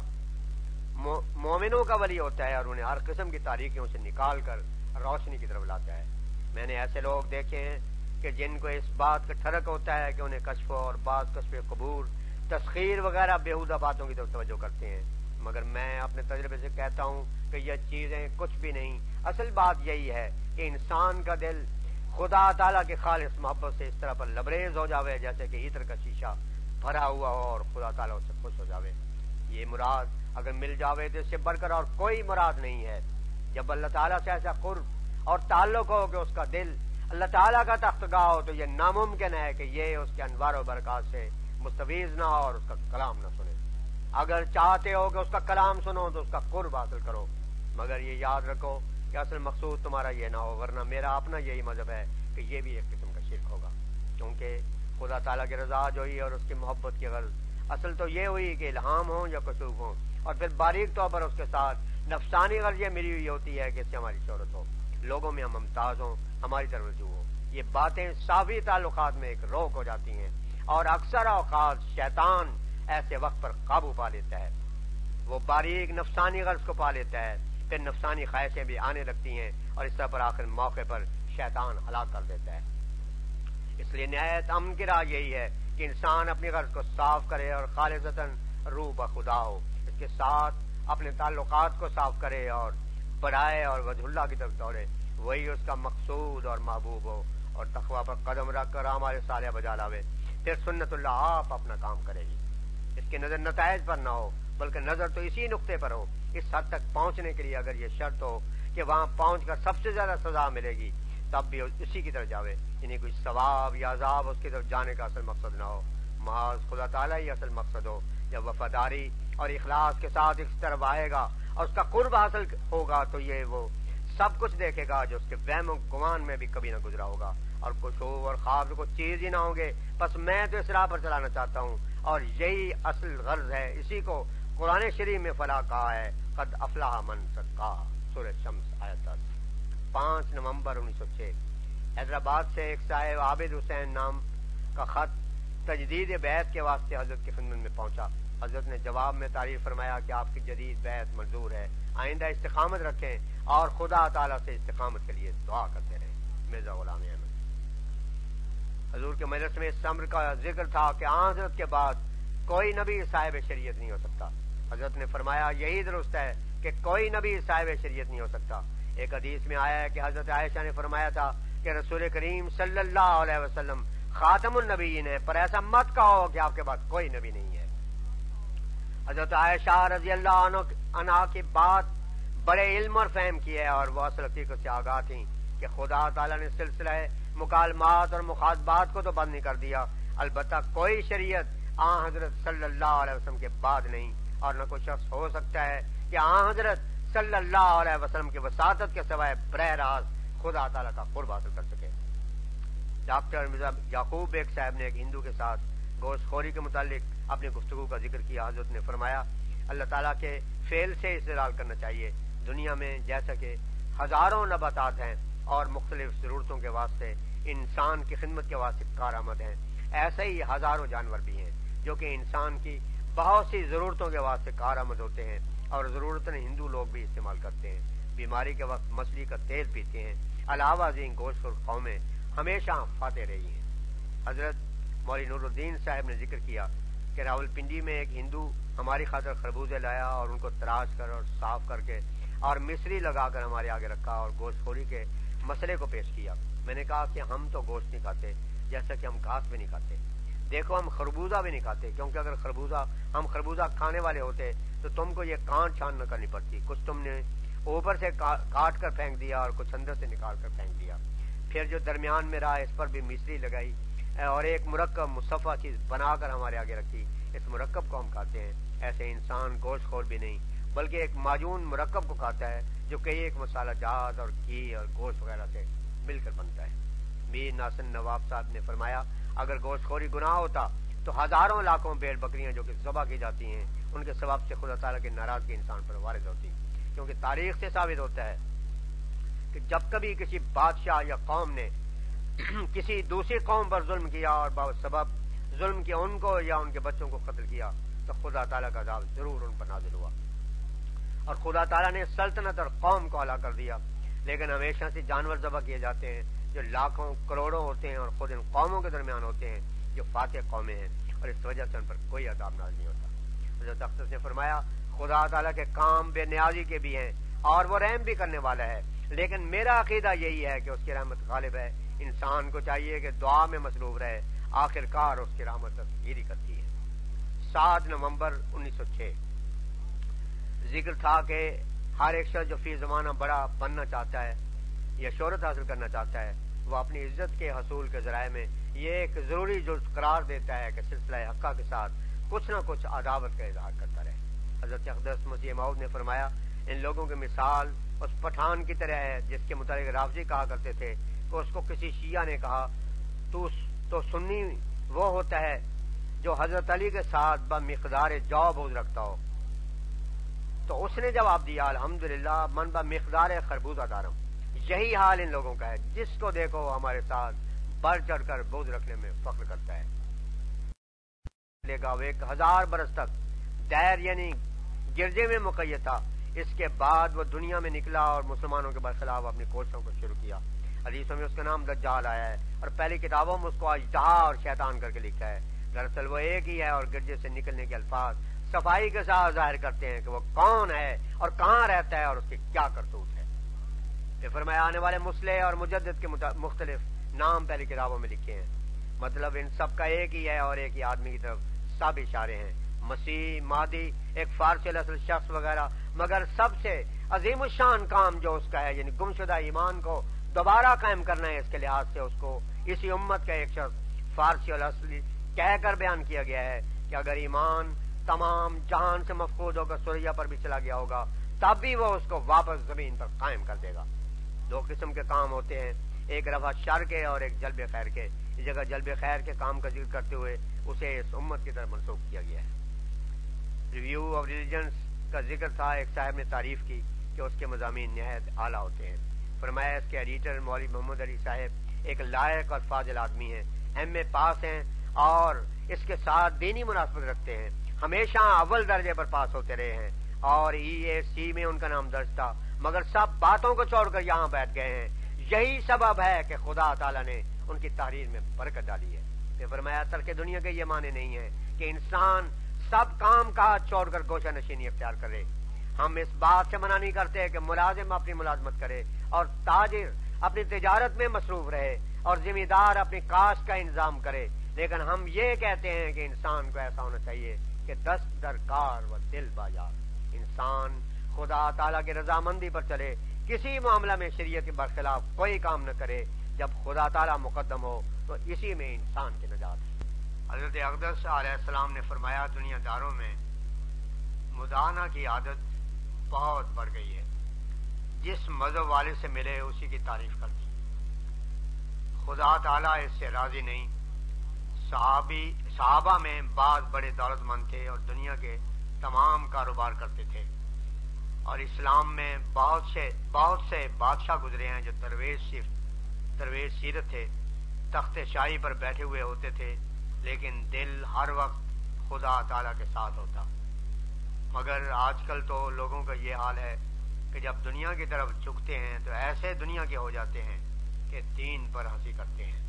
مومنوں کا ولی ہوتا ہے اور انہیں ہر قسم کی تاریکیوں سے نکال کر روشنی کی طرف لاتا ہے۔ میں نے ایسے لوگ دیکھے ہیں کہ جن کو اس بات کا ٹھرک ہوتا ہے کہ انہیں کشف اور بعض کشف قبور تسخیر وغیرہ بیہودہ باتوں کی طرف توجہ کرتے ہیں، مگر میں اپنے تجربے سے کہتا ہوں کہ یہ چیزیں کچھ بھی نہیں۔ اصل بات یہی ہے کہ انسان کا دل خدا تعالیٰ کے خالص محبت سے اس طرح پر لبریز ہو جاوے جیسے کہ عطر کا شیشہ بھرا ہوا ہو اور خدا تعالیٰ اس سے خوش ہو جاوے۔ یہ مراد اگر مل جاوے تو اس سے بڑھ کر اور کوئی مراد نہیں ہے۔ جب اللہ تعالیٰ سے ایسا قرب اور تعلق ہو کہ اس کا دل اللہ تعالیٰ کا تختگاہ ہو تو یہ ناممکن ہے کہ یہ اس کے انوار و برکات سے مستفیض نہ ہو اور اس کا کلام نہ سنے۔ اگر چاہتے ہو کہ اس کا کلام سنو تو اس کا قرب حاصل کرو، مگر یہ یاد رکھو کہ اصل مقصود تمہارا یہ نہ ہو، ورنہ میرا اپنا یہی مذہب ہے کہ یہ بھی ایک قسم کا شرک ہوگا، کیونکہ خدا تعالیٰ کی رضا جو ہوئی اور اس کی محبت کی غرض اصل تو یہ ہوئی کہ الہام ہوں یا کشوف ہوں، اور پھر باریک طور پر اس کے ساتھ نفسانی غرض یہ ملی ہوئی ہوتی ہے کہ اس سے ہماری شہرت ہو، لوگوں میں ہم ممتاز ہوں، ہماری طرف رجوع ہو۔ یہ باتیں صافی تعلقات میں ایک روک ہو جاتی ہیں اور اکثر اوقات شیطان ایسے وقت پر قابو پا لیتا ہے، وہ باریک نفسانی غرض کو پا لیتا ہے، پھر نفسانی خواہشیں بھی آنے لگتی ہیں اور اس طرح پر آخر موقع پر شیطان ہلاک کر دیتا ہے۔ اس لیے نہایت امن کی راہ یہی ہے کہ انسان اپنی غرض کو صاف کرے اور خالصتاً روح بخدا ہو، اس کے ساتھ اپنے تعلقات کو صاف کرے اور بڑھائے اور وجہ اللہ کی طرف دوڑے، وہی اس کا مقصود اور محبوب ہو، اور تقویٰ پر قدم رکھ کر ہمارے صالح بجا لاوے، پھر سنت اللہ آپ اپنا کام کرے گی۔ اس کی نظر نتائج پر نہ ہو بلکہ نظر تو اسی نقطے پر ہو، اس حد تک پہنچنے کے لیے اگر یہ شرط ہو کہ وہاں پہنچ کر سب سے زیادہ سزا ملے گی تب بھی اسی کی طرف جاوے، یعنی کوئی ثواب یا عذاب اس کی طرف جانے کا اصل مقصد نہ ہو، محض خدا تعالیٰ ہی اصل مقصد ہو۔ جب وفاداری اور اخلاص کے ساتھ اس طرف آئے گا اور اس کا قرب حاصل ہوگا تو یہ وہ سب کچھ دیکھے گا جو اس کے وہم و گمان میں بھی کبھی نہ گزرا ہوگا، اور کشوف اور خواب کو چیز ہی نہ ہوں گے۔ بس میں تو اس راہ پر چلانا چاہتا ہوں اور یہی اصل غرض ہے، اسی کو قرآن شریف میں فلاح کہا ہے، قد افلح من زکا، سورہ شمس آیت دس۔ پانچ نومبر انیس سو چھ حیدرآباد سے ایک صاحب عابد حسین نام کا خط تجدید بیعت کے واسطے حضرت کی خدمت میں پہنچا۔ حضرت نے جواب میں تعریف فرمایا کہ آپ کی جدید بیعت منظور ہے، آئندہ استقامت رکھیں اور خدا تعالیٰ سے استقامت کے لیے دعا کرتے رہیں۔ مرزا غلام احمد۔ حضور کے مجلس میں اس امر کا ذکر تھا کہ آن حضرت کے بعد کوئی نبی صاحب شریعت نہیں ہو سکتا۔ حضرت نے فرمایا یہی درست ہے کہ کوئی نبی صاحب شریعت نہیں ہو سکتا۔ ایک حدیث میں آیا ہے کہ حضرت عائشہ نے فرمایا تھا کہ رسول کریم صلی اللہ علیہ وسلم خاتم النبیین ہے، پر ایسا مت کہو کہ آپ کے بعد کوئی نبی نہیں ہے۔ حضرت عائشہ رضی اللہ عنہ عنہا کی بات بڑے علم اور فہم کی ہے اور وہ اصل حقیقت سے آگاہ تھیں کہ خدا تعالیٰ نے سلسلہ مکالمات اور مخاطبات کو تو بند نہیں کر دیا، البتہ کوئی شریعت آن حضرت صلی اللہ علیہ وسلم کے بعد نہیں، اور نہ کوئی شخص ہو سکتا ہے کہ آن حضرت صلی اللہ علیہ وسلم کی وساطت کے سوائے براہ راست خدا تعالیٰ کا قرب حاصل کر سکے۔ ڈاکٹر مرزا یعقوب بیگ صاحب نے ایک ہندو کے ساتھ گوشت خوری کے متعلق اپنی گفتگو کا ذکر کیا۔ حضرت نے فرمایا اللہ تعالیٰ کے فعل سے استدلال کرنا چاہیے۔ دنیا میں جیسا کہ ہزاروں نباتات ہیں اور مختلف ضرورتوں کے واسطے انسان کی خدمت کے واسطے کارآمد ہیں، ایسے ہی ہزاروں جانور بھی ہیں جو کہ انسان کی بہت سی ضرورتوں کے واسطے کارآمد ہوتے ہیں، اور ضرورتیں ہندو لوگ بھی استعمال کرتے ہیں۔ بیماری کے وقت مچھلی کا تیل پیتے ہیں۔ علاوہ ازیں گوشت اور قومیں ہمیشہ فاتح رہی ہیں۔ حضرت مولوی نور الدین صاحب نے ذکر کیا کہ راول پنڈی میں ایک ہندو ہماری خاطر خربوزے لایا اور ان کو تراش کر اور صاف کر کے اور مصری لگا کر ہمارے آگے رکھا اور گوشت خوری کے مسئلے کو پیش کیا۔ میں نے کہا کہ ہم تو گوشت نہیں کھاتے، جیسا کہ ہم گھاس بھی نہیں کھاتے، دیکھو ہم خربوزہ بھی نہیں کھاتے، کیونکہ اگر خربوزہ ہم خربوزہ کھانے والے ہوتے تو تم کو یہ کانٹ چھان نہ کرنی پڑتی، کچھ تم نے اوپر سے کاٹ کر پھینک دیا اور کچھ اندر سے نکال کر پھینک دیا۔ پھر جو درمیان میں رہا اس پر بھی مصری لگائی اور ایک مرکب مصفہ چیز بنا کر ہمارے آگے رکھی، اس مرکب کو ہم کھاتے ہیں۔ ایسے انسان گوشت خور بھی نہیں بلکہ ایک معجون مرکب کو کھاتا ہے جو کئی ایک مسالہ جات اور گھی اور گوشت وغیرہ سے مل کر بنتا ہے۔ میر ناصر نواب صاحب نے فرمایا اگر گوشت خوری گناہ ہوتا تو ہزاروں لاکھوں بھیڑ بکریاں جو کہ ذبح کی جاتی ہیں ان کے سبب سے خدا تعالیٰ کی ناراضگی انسان پر وارد ہوتی، کیونکہ تاریخ سے ثابت ہوتا ہے کہ جب کبھی کسی بادشاہ یا قوم نے کسی دوسری قوم پر ظلم کیا اور سبب ظلم کیا ان کو یا ان کے بچوں کو قتل کیا تو خدا تعالیٰ کا عذاب ضرور ان پر نازل ہوا، اور خدا تعالیٰ نے سلطنت اور قوم کو ہلاک کر دیا۔ لیکن ہمیشہ سے جانور ذبح کیے جاتے ہیں جو لاکھوں کروڑوں ہوتے ہیں اور خود ان قوموں کے درمیان ہوتے ہیں جو فاتح قومیں ہیں، اور اس وجہ سے ان پر کوئی عذاب نازل نہیں ہوتا۔ حضرت اقدس نے فرمایا خدا تعالیٰ کے کام بے نیازی کے بھی ہیں اور وہ رحم بھی کرنے والا ہے، لیکن میرا عقیدہ یہی ہے کہ اس کی رحمت غالب ہے۔ انسان کو چاہیے کہ دعا میں مصروف رہے، آخر کار اس کی رحمت دستگیری کرتی ہے۔ سات نومبر انیس سو چھ ذکر تھا کہ ہر ایک شخص جو فی زمانہ بڑا بننا چاہتا ہے یا شہرت حاصل کرنا چاہتا ہے وہ اپنی عزت کے حصول کے ذرائع میں یہ ایک ضروری جز قرار دیتا ہے کہ سلسلہ حقہ کے ساتھ کچھ نہ کچھ عداوت کا اظہار کرتا رہے۔ حضرت اقدس مسیح موعود نے فرمایا ان لوگوں کی مثال اس پٹھان کی طرح ہے جس کے متعلق رافضی کہا کرتے تھے کہ اس کو کسی شیعہ نے کہا تو تو سنی وہ ہوتا ہے جو حضرت علی کے ساتھ بمقدار جو بغض رکھتا ہو، تو اس نے جواب دیا الحمدللہ من بمقدار خربوزہ دارم۔ یہی حال ان لوگوں کا ہے، جس کو دیکھو ہمارے ساتھ بڑھ چڑھ کر بغض رکھنے میں فخر کرتا ہے۔ لے گا وہ ایک ہزار برس تک دیر یعنی گرجے میں مقید تھا، اس کے بعد وہ دنیا میں نکلا اور مسلمانوں کے برخلاف اپنی کوششوں کو شروع کیا۔ حدیثوں میں اس کا نام دجال آیا ہے اور پہلی کتابوں میں اس کو اژدہا اور شیطان کر کے لکھا ہے۔ دراصل وہ ایک ہی ہے اور گرجے سے نکلنے کے الفاظ صفائی کے ساتھ ظاہر کرتے ہیں کہ وہ کون ہے اور کہاں رہتا ہے اور اس کی کیا کرتوت ہے۔ پھر فرمایا آنے والے مسلح اور مجدد کے مختلف نام پہلی کتابوں میں لکھے ہیں، مطلب ان سب کا ایک ہی ہے اور ایک ہی آدمی کی طرف سب اشارے ہیں، مسیح، مہدی، ایک فارسی الاصل شخص وغیرہ، مگر سب سے عظیم الشان کام جو اس کا ہے یعنی گمشدہ ایمان کو دوبارہ قائم کرنا ہے، اس کے لحاظ سے اس کو اسی امت کا ایک شخص فارسی الاصل کہہ کر بیان کیا گیا ہے کہ اگر ایمان تمام جہان سے مفقود ہو کر سوریا پر بھی چلا گیا ہوگا تب بھی وہ اس کو واپس زمین پر قائم کر دے گا۔ دو قسم کے کام ہوتے ہیں، ایک رفع شر کے اور ایک جلب خیر کے۔ اس جگہ جلب خیر کے کام کا ذکر کرتے ہوئے اسے اس امت کی طرف منسوخ کیا گیا ہے۔ ریویو آف ریلیجنس کا ذکر تھا، ایک صاحب نے تعریف کی کہ اس کے مضامین نہایت اعلیٰ ہوتے ہیں۔ فرمایا اس کے ایڈیٹر مولوی محمد علی صاحب ایک لائق اور فاضل آدمی ہیں، ایم اے پاس ہیں اور اس کے ساتھ دینی مناسبت رکھتے ہیں، ہمیشہ اول درجے پر پاس ہوتے رہے ہیں اور ای اے سی میں ان کا نام درج تھا، مگر سب باتوں کو چھوڑ کر یہاں بیٹھ گئے ہیں۔ یہی سبب ہے کہ خدا تعالیٰ نے ان کی تحریر میں برکت ڈالی ہے۔ پھر فرمایا ترک دنیا کے یہ معنی نہیں ہے کہ انسان سب کام کاج چھوڑ کر گوشہ نشینی اختیار کرے۔ ہم اس بات سے منع نہیں کرتے کہ ملازم اپنی ملازمت کرے اور تاجر اپنی تجارت میں مصروف رہے اور ذمہ دار اپنی کاشت کا انتظام کرے، لیکن ہم یہ کہتے ہیں کہ انسان کو ایسا ہونا چاہیے کہ دست در کار و دل بازار، انسان خدا تعالیٰ کی رضامندی پر چلے، کسی معاملہ میں شریعت کے برخلاف کوئی کام نہ کرے۔ جب خدا تعالیٰ مقدم ہو تو اسی میں انسان کی نجات ہے۔ حضرت اقدس علیہ السلام نے فرمایا دنیا داروں میں مداحنہ کی عادت بہت بڑھ گئی ہے، جس مذہب والے سے ملے اسی کی تعریف کرتی، خدا تعالیٰ اس سے راضی نہیں۔ صحابی صحابہ میں بعض بڑے دولت مند تھے اور دنیا کے تمام کاروبار کرتے تھے، اور اسلام میں بہت سے بہت سے بادشاہ گزرے ہیں جو درویش صرف درویش سیرت تھے، تخت شاہی پر بیٹھے ہوئے ہوتے تھے، لیکن دل ہر وقت خدا تعالیٰ کے ساتھ ہوتا. مگر آج کل تو لوگوں کا یہ حال ہے کہ جب دنیا کی طرف جھکتے ہیں تو ایسے دنیا کے ہو جاتے ہیں کہ دین پر ہنسی کرتے ہیں،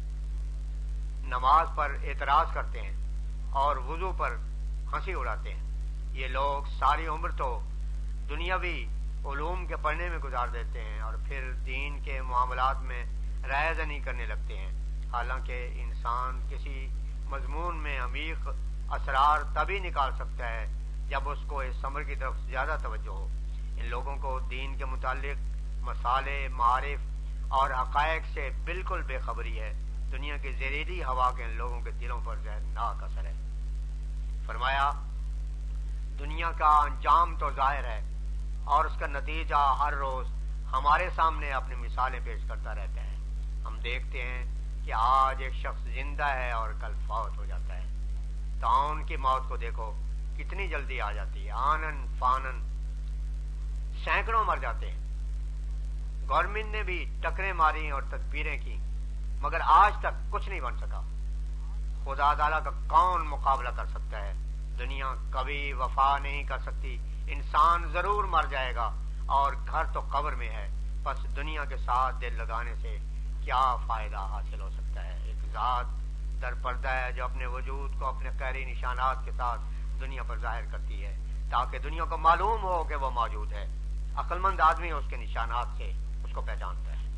نماز پر اعتراض کرتے ہیں اور وضو پر ہنسی اڑاتے ہیں. یہ لوگ ساری عمر تو دنیاوی علوم کے پڑھنے میں گزار دیتے ہیں اور پھر دین کے معاملات میں رائے زنی کرنے لگتے ہیں، حالانکہ انسان کسی مضمون میں عمیق اسرار تبھی نکال سکتا ہے جب اس کو اس امر کی طرف زیادہ توجہ ہو. ان لوگوں کو دین کے متعلق مسالے، معارف اور حقائق سے بالکل بے خبری ہے. دنیا کی زہریلی ہوا کے ان لوگوں کے دلوں پر زہرناک اثر ہے. فرمایا دنیا کا انجام تو ظاہر ہے اور اس کا نتیجہ ہر روز ہمارے سامنے اپنی مثالیں پیش کرتا رہتا ہے. ہم دیکھتے ہیں کہ آج ایک شخص زندہ ہے اور کل فوت ہو جاتا ہے. طاعون کی موت کو دیکھو کتنی جلدی آ جاتی ہے، آنن فانن سینکڑوں مر جاتے ہیں. گورنمنٹ نے بھی ٹکریں ماری اور تدبیریں کی مگر آج تک کچھ نہیں بن سکا. خدا تعالیٰ کا کون مقابلہ کر سکتا ہے؟ دنیا کبھی وفا نہیں کر سکتی. انسان ضرور مر جائے گا اور گھر تو قبر میں ہے. بس دنیا کے ساتھ دل لگانے سے کیا فائدہ حاصل ہو سکتا ہے؟ ایک ذات در پردہ ہے جو اپنے وجود کو اپنے خیری نشانات کے ساتھ دنیا پر ظاہر کرتی ہے تاکہ دنیا کو معلوم ہو کہ وہ موجود ہے. عقل مند آدمی اس کے نشانات سے اس کو پہچانتا ہے.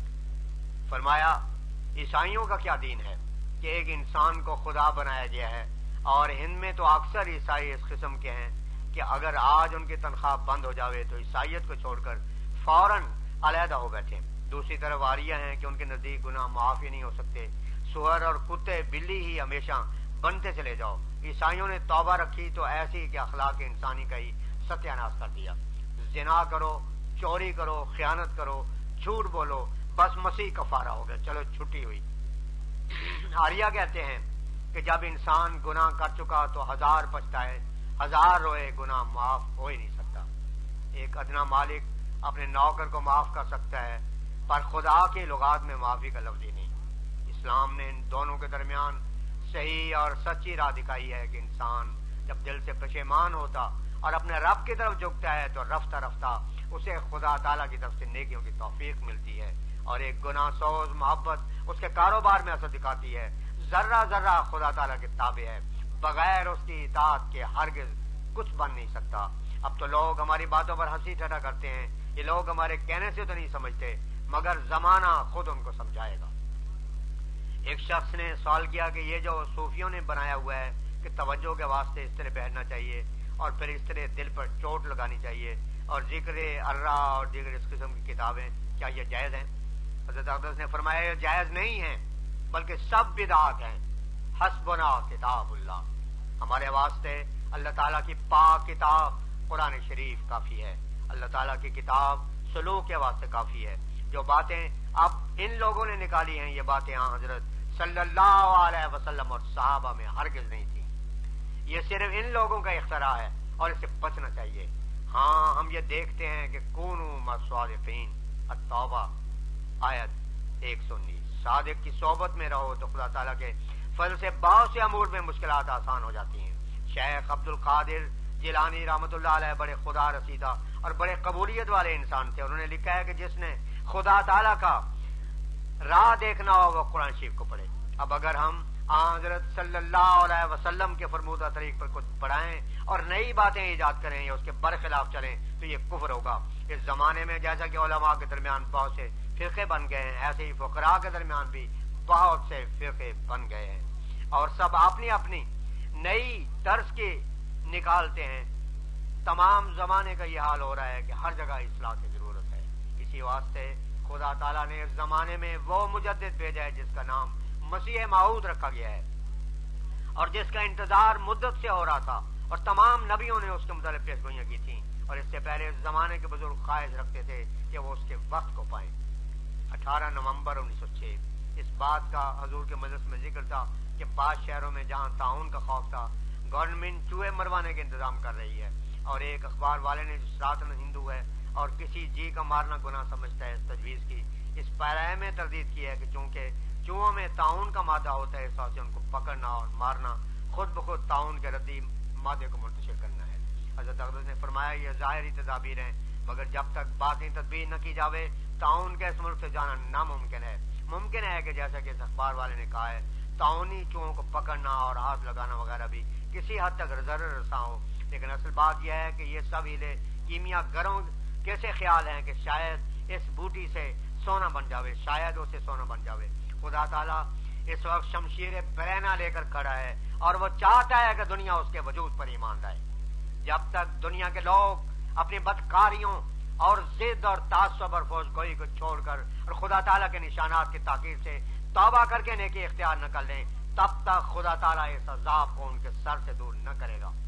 فرمایا عیسائیوں کا کیا دین ہے کہ ایک انسان کو خدا بنایا گیا ہے، اور ہند میں تو اکثر عیسائی اس قسم کے ہیں کہ اگر آج ان کی تنخواہ بند ہو جاوے تو عیسائیت کو چھوڑ کر فوراً علیحدہ ہو بیٹھے. دوسری طرف آریہ ہیں کہ ان کے نزدیک گناہ معاف ہی نہیں ہو سکتے. سور اور کتے بلی ہی ہمیشہ بنتے چلے جاؤ. عیسائیوں نے توبہ رکھی تو ایسی کہ اخلاق انسانی کا ہی ستیہ ناش کر دیا. زنا کرو، چوری کرو، خیانت کرو، جھوٹ بولو، بس مسیح کفارہ ہو گیا، چلو چھٹی ہوئی. آریہ کہتے ہیں کہ جب انسان گناہ کر چکا تو ہزار پچھتائے، ہزار روئے، گناہ معاف ہو ہی نہیں سکتا. ایک ادنا مالک اپنے نوکر کو معاف کر سکتا ہے پر خدا کی لغات میں معافی کا لفظ ہی نہیں. اسلام نے ان دونوں کے درمیان صحیح اور سچی راہ دکھائی ہے کہ انسان جب دل سے پشیمان ہوتا اور اپنے رب کی طرف جھکتا ہے تو رفتہ رفتہ اسے خدا تعالیٰ کی طرف سے نیکیوں کی توفیق ملتی ہے، اور ایک گناہ سوز محبت اس کے کاروبار میں اثر دکھاتی ہے. ذرہ ذرہ خدا تعالیٰ کے تابع ہے، بغیر اس کی اطاعت کے ہرگز کچھ بن نہیں سکتا. اب تو لوگ ہماری باتوں پر ہنسی ٹھٹا کرتے ہیں. یہ لوگ ہمارے کہنے سے تو نہیں سمجھتے مگر زمانہ خود ان کو سمجھائے گا. ایک شخص نے سوال کیا کہ یہ جو صوفیوں نے بنایا ہوا ہے کہ توجہ کے واسطے اس طرح بیٹھنا چاہیے اور پھر اس طرح دل پر چوٹ لگانی چاہیے اور ذکر ارہ اور دیگر اس قسم کی کتابیں، کیا یہ جائز ہیں؟ حضرت اقدس نے فرمایا یہ جائز نہیں ہیں بلکہ سب بدعات ہیں. حسبنا کتاب اللہ، ہمارے واسطے اللہ تعالیٰ کی پاک کتاب قرآن شریف کافی ہے. اللہ تعالیٰ کی کتاب سلوک کے واسطے کافی ہے. جو باتیں اب ان لوگوں نے نکالی ہیں یہ باتیں آن حضرت صلی اللہ علیہ وسلم اور صحابہ میں ہرگز نہیں تھی. یہ صرف ان لوگوں کا اختراع ہے اور اس سے بچنا چاہیے. ہاں ہم یہ دیکھتے ہیں کہ کونوا مع الصادقین، التوبہ آیت ایک سو انیس. صادق کی صحبت میں رہو تو خدا تعالیٰ کے فضل سے بہت سے امور میں مشکلات آسان ہو جاتی ہیں. شیخ عبد القادر جیلانی رحمۃ اللہ علیہ بڑے خدا رسیدہ اور بڑے قبولیت والے انسان تھے. انہوں نے لکھا ہے کہ جس نے خدا تعالیٰ کا راہ دیکھنا ہو وہ قرآن شریف کو پڑھے. اب اگر ہم حضرت صلی اللہ علیہ وسلم کے فرمودہ طریق پر کچھ پڑھائیں اور نئی باتیں ایجاد کریں یا اس کے برخلاف چلیں تو یہ کفر ہوگا. اس زمانے میں جیسا کہ علماء کے درمیان بہت سے فرقے بن گئے ہیں ایسے ہی فقراء کے درمیان بھی بہت سے فرقے بن گئے ہیں اور سب اپنی اپنی نئی طرز کی نکالتے ہیں. تمام زمانے کا یہ حال ہو رہا ہے کہ ہر جگہ اصلاح کی ضرورت ہے. اسی واسطے خدا تعالیٰ نے اس زمانے میں وہ مجدد بھیجا ہے جس کا نام مسیح موعود رکھا گیا ہے اور جس کا انتظار مدت سے ہو رہا تھا اور تمام نبیوں نے اس کے متعلق پیش گوئیاں کی تھیں اور اس سے پہلے اس زمانے کے بزرگ خواہش رکھتے تھے کہ وہ اس کے وقت کو پائیں. اٹھارہ نومبر انیس سو چھ اس بات کا حضور کے مجلس میں ذکر تھا کہ بعض شہروں میں جہاں طاعون کا خوف تھا گورنمنٹ چوہے مروانے کے انتظام کر رہی ہے اور ایک اخبار والے نے جو سناتن ہندو ہے اور کسی جی کا مارنا گناہ سمجھتا ہے اس تجویز کی اس پیرائے میں تردید کی ہے کہ چونکہ چوہوں میں تعاون کا مادہ ہوتا ہے، اس وجہ سے ان کو پکڑنا اور مارنا خود بخود تعاون کے ردی مادے کو منتشر کرنا ہے۔ حضرت اقدس نے فرمایا یہ ظاہری تدابیر ہیں، مگر جب تک باطنی تدبیر نہ کی جاوے تعاون کے اس ملک سے جانا ناممکن ہے۔ ممکن ہے کہ جیسا کہ اس اخبار والے نے کہا ہے تعاونی چوہوں کو پکڑنا اور ہاتھ لگانا وغیرہ بھی کسی حد تک ضرر رساں ہو، لیکن اصل بات یہ ہے کہ یہ سب ہیلے کیمیا گروں کیسے خیال ہیں کہ شاید اس بوٹی سے سونا بن جاوے، شاید اسے سونا بن جاوے۔ خدا تعالیٰ اس وقت شمشیر برینا لے کر کھڑا ہے اور وہ چاہتا ہے کہ دنیا اس کے وجود پر ایمان لائے۔ جب تک دنیا کے لوگ اپنی بدکاریوں اور ضد اور تعصب اور فوج گوئی کو چھوڑ کر اور خدا تعالیٰ کے نشانات کی تاکید سے توبہ کر کے نیکی اختیار نہ کر لیں، تب تک خدا تعالیٰ اس عذاب کو ان کے سر سے دور نہ کرے گا۔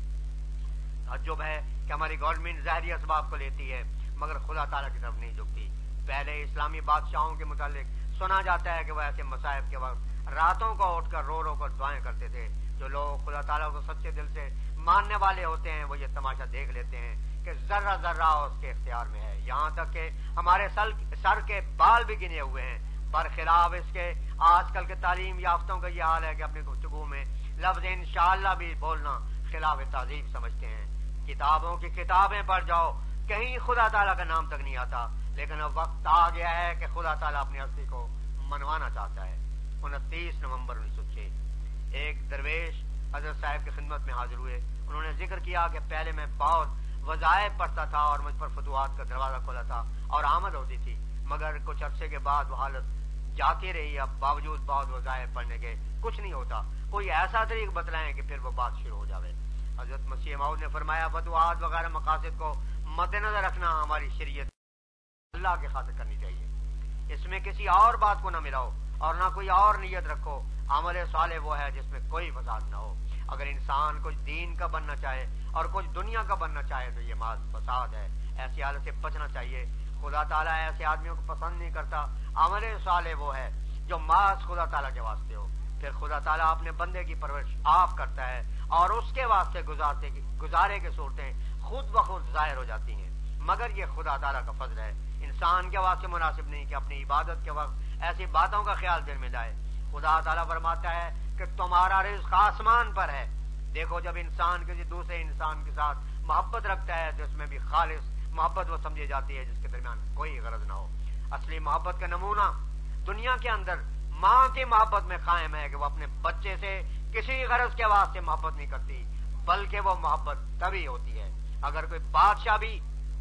تعجب ہے کہ ہماری گورنمنٹ ظاہری اسباب کو لیتی ہے مگر خدا تعالیٰ کی طرف نہیں جھکتی۔ پہلے اسلامی بادشاہوں کے متعلق سنا جاتا ہے کہ وہ ایسے مصائب کے وقت راتوں کو اٹھ کر رو رو کر دعائیں کرتے تھے۔ جو لوگ خدا تعالیٰ کو سچے دل سے ماننے والے ہوتے ہیں وہ یہ تماشا دیکھ لیتے ہیں کہ ذرہ ذرہ اس کے اختیار میں ہے، یہاں تک کہ ہمارے سر کے بال بھی گنے ہوئے ہیں۔ برخلاف اس کے آج کل کے تعلیم یافتوں کا یہ حال ہے کہ اپنی گفتگو میں لفظ انشاءاللہ بھی بولنا خلاف تہذیب سمجھتے ہیں۔ کتابوں کی کتابیں پڑھ جاؤ، کہیں خدا تعالیٰ کا نام تک نہیں آتا، لیکن اب وقت آ گیا ہے کہ خدا تعالیٰ اپنی ہستی کو منوانا چاہتا ہے۔ انتیس نومبر انیس سو چھ ایک درویش حضرت صاحب کی خدمت میں حاضر ہوئے۔ انہوں نے ذکر کیا کہ پہلے میں بہت وظائف پڑھتا تھا اور مجھ پر فتوحات کا دروازہ کھولا تھا اور آمد ہوتی تھی، مگر کچھ عرصے کے بعد وہ حالت جاتی رہی۔ اب باوجود بہت وظائف پڑھنے کے کچھ نہیں ہوتا، کوئی ایسا طریق بتلائیں کہ پھر وہ بات شروع ہو جاوے۔ حضرت مسیح موعود نے فرمایا فتوحات وغیرہ مقاصد کو مد نظر رکھنا ہماری شریعت اللہ کے خاطر کرنی چاہیے، اس میں کسی اور بات کو نہ ملاؤ اور نہ کوئی اور نیت رکھو۔ عمل صالح وہ ہے جس میں کوئی فساد نہ ہو۔ اگر انسان کچھ دین کا بننا چاہے اور کچھ دنیا کا بننا چاہے تو یہ محض فساد ہے، ایسی حالت سے بچنا چاہیے۔ خدا تعالیٰ ایسے آدمیوں کو پسند نہیں کرتا۔ عمل صالح وہ ہے جو محض خدا تعالیٰ کے واسطے ہو، پھر خدا تعالیٰ اپنے بندے کی پرورش آپ کرتا ہے اور اس کے واسطے گزارتے گزارے کی صورتیں خود بخود ظاہر ہو جاتی ہیں، مگر یہ خدا تعالیٰ کا فضل ہے۔ انسان کے واسطے مناسب نہیں کہ اپنی عبادت کے وقت ایسی باتوں کا خیال دل میں لائے۔ خدا تعالیٰ فرماتا ہے کہ تمہارا رزق آسمان پر ہے۔ دیکھو جب انسان کسی دوسرے انسان کے ساتھ محبت رکھتا ہے تو اس میں بھی خالص محبت وہ سمجھی جاتی ہے جس کے درمیان کوئی غرض نہ ہو۔ اصلی محبت کا نمونہ دنیا کے اندر ماں کی محبت میں قائم ہے کہ وہ اپنے بچے سے کسی غرض کے واسطے محبت نہیں کرتی، بلکہ وہ محبت تبھی ہوتی ہے اگر کوئی بادشاہ بھی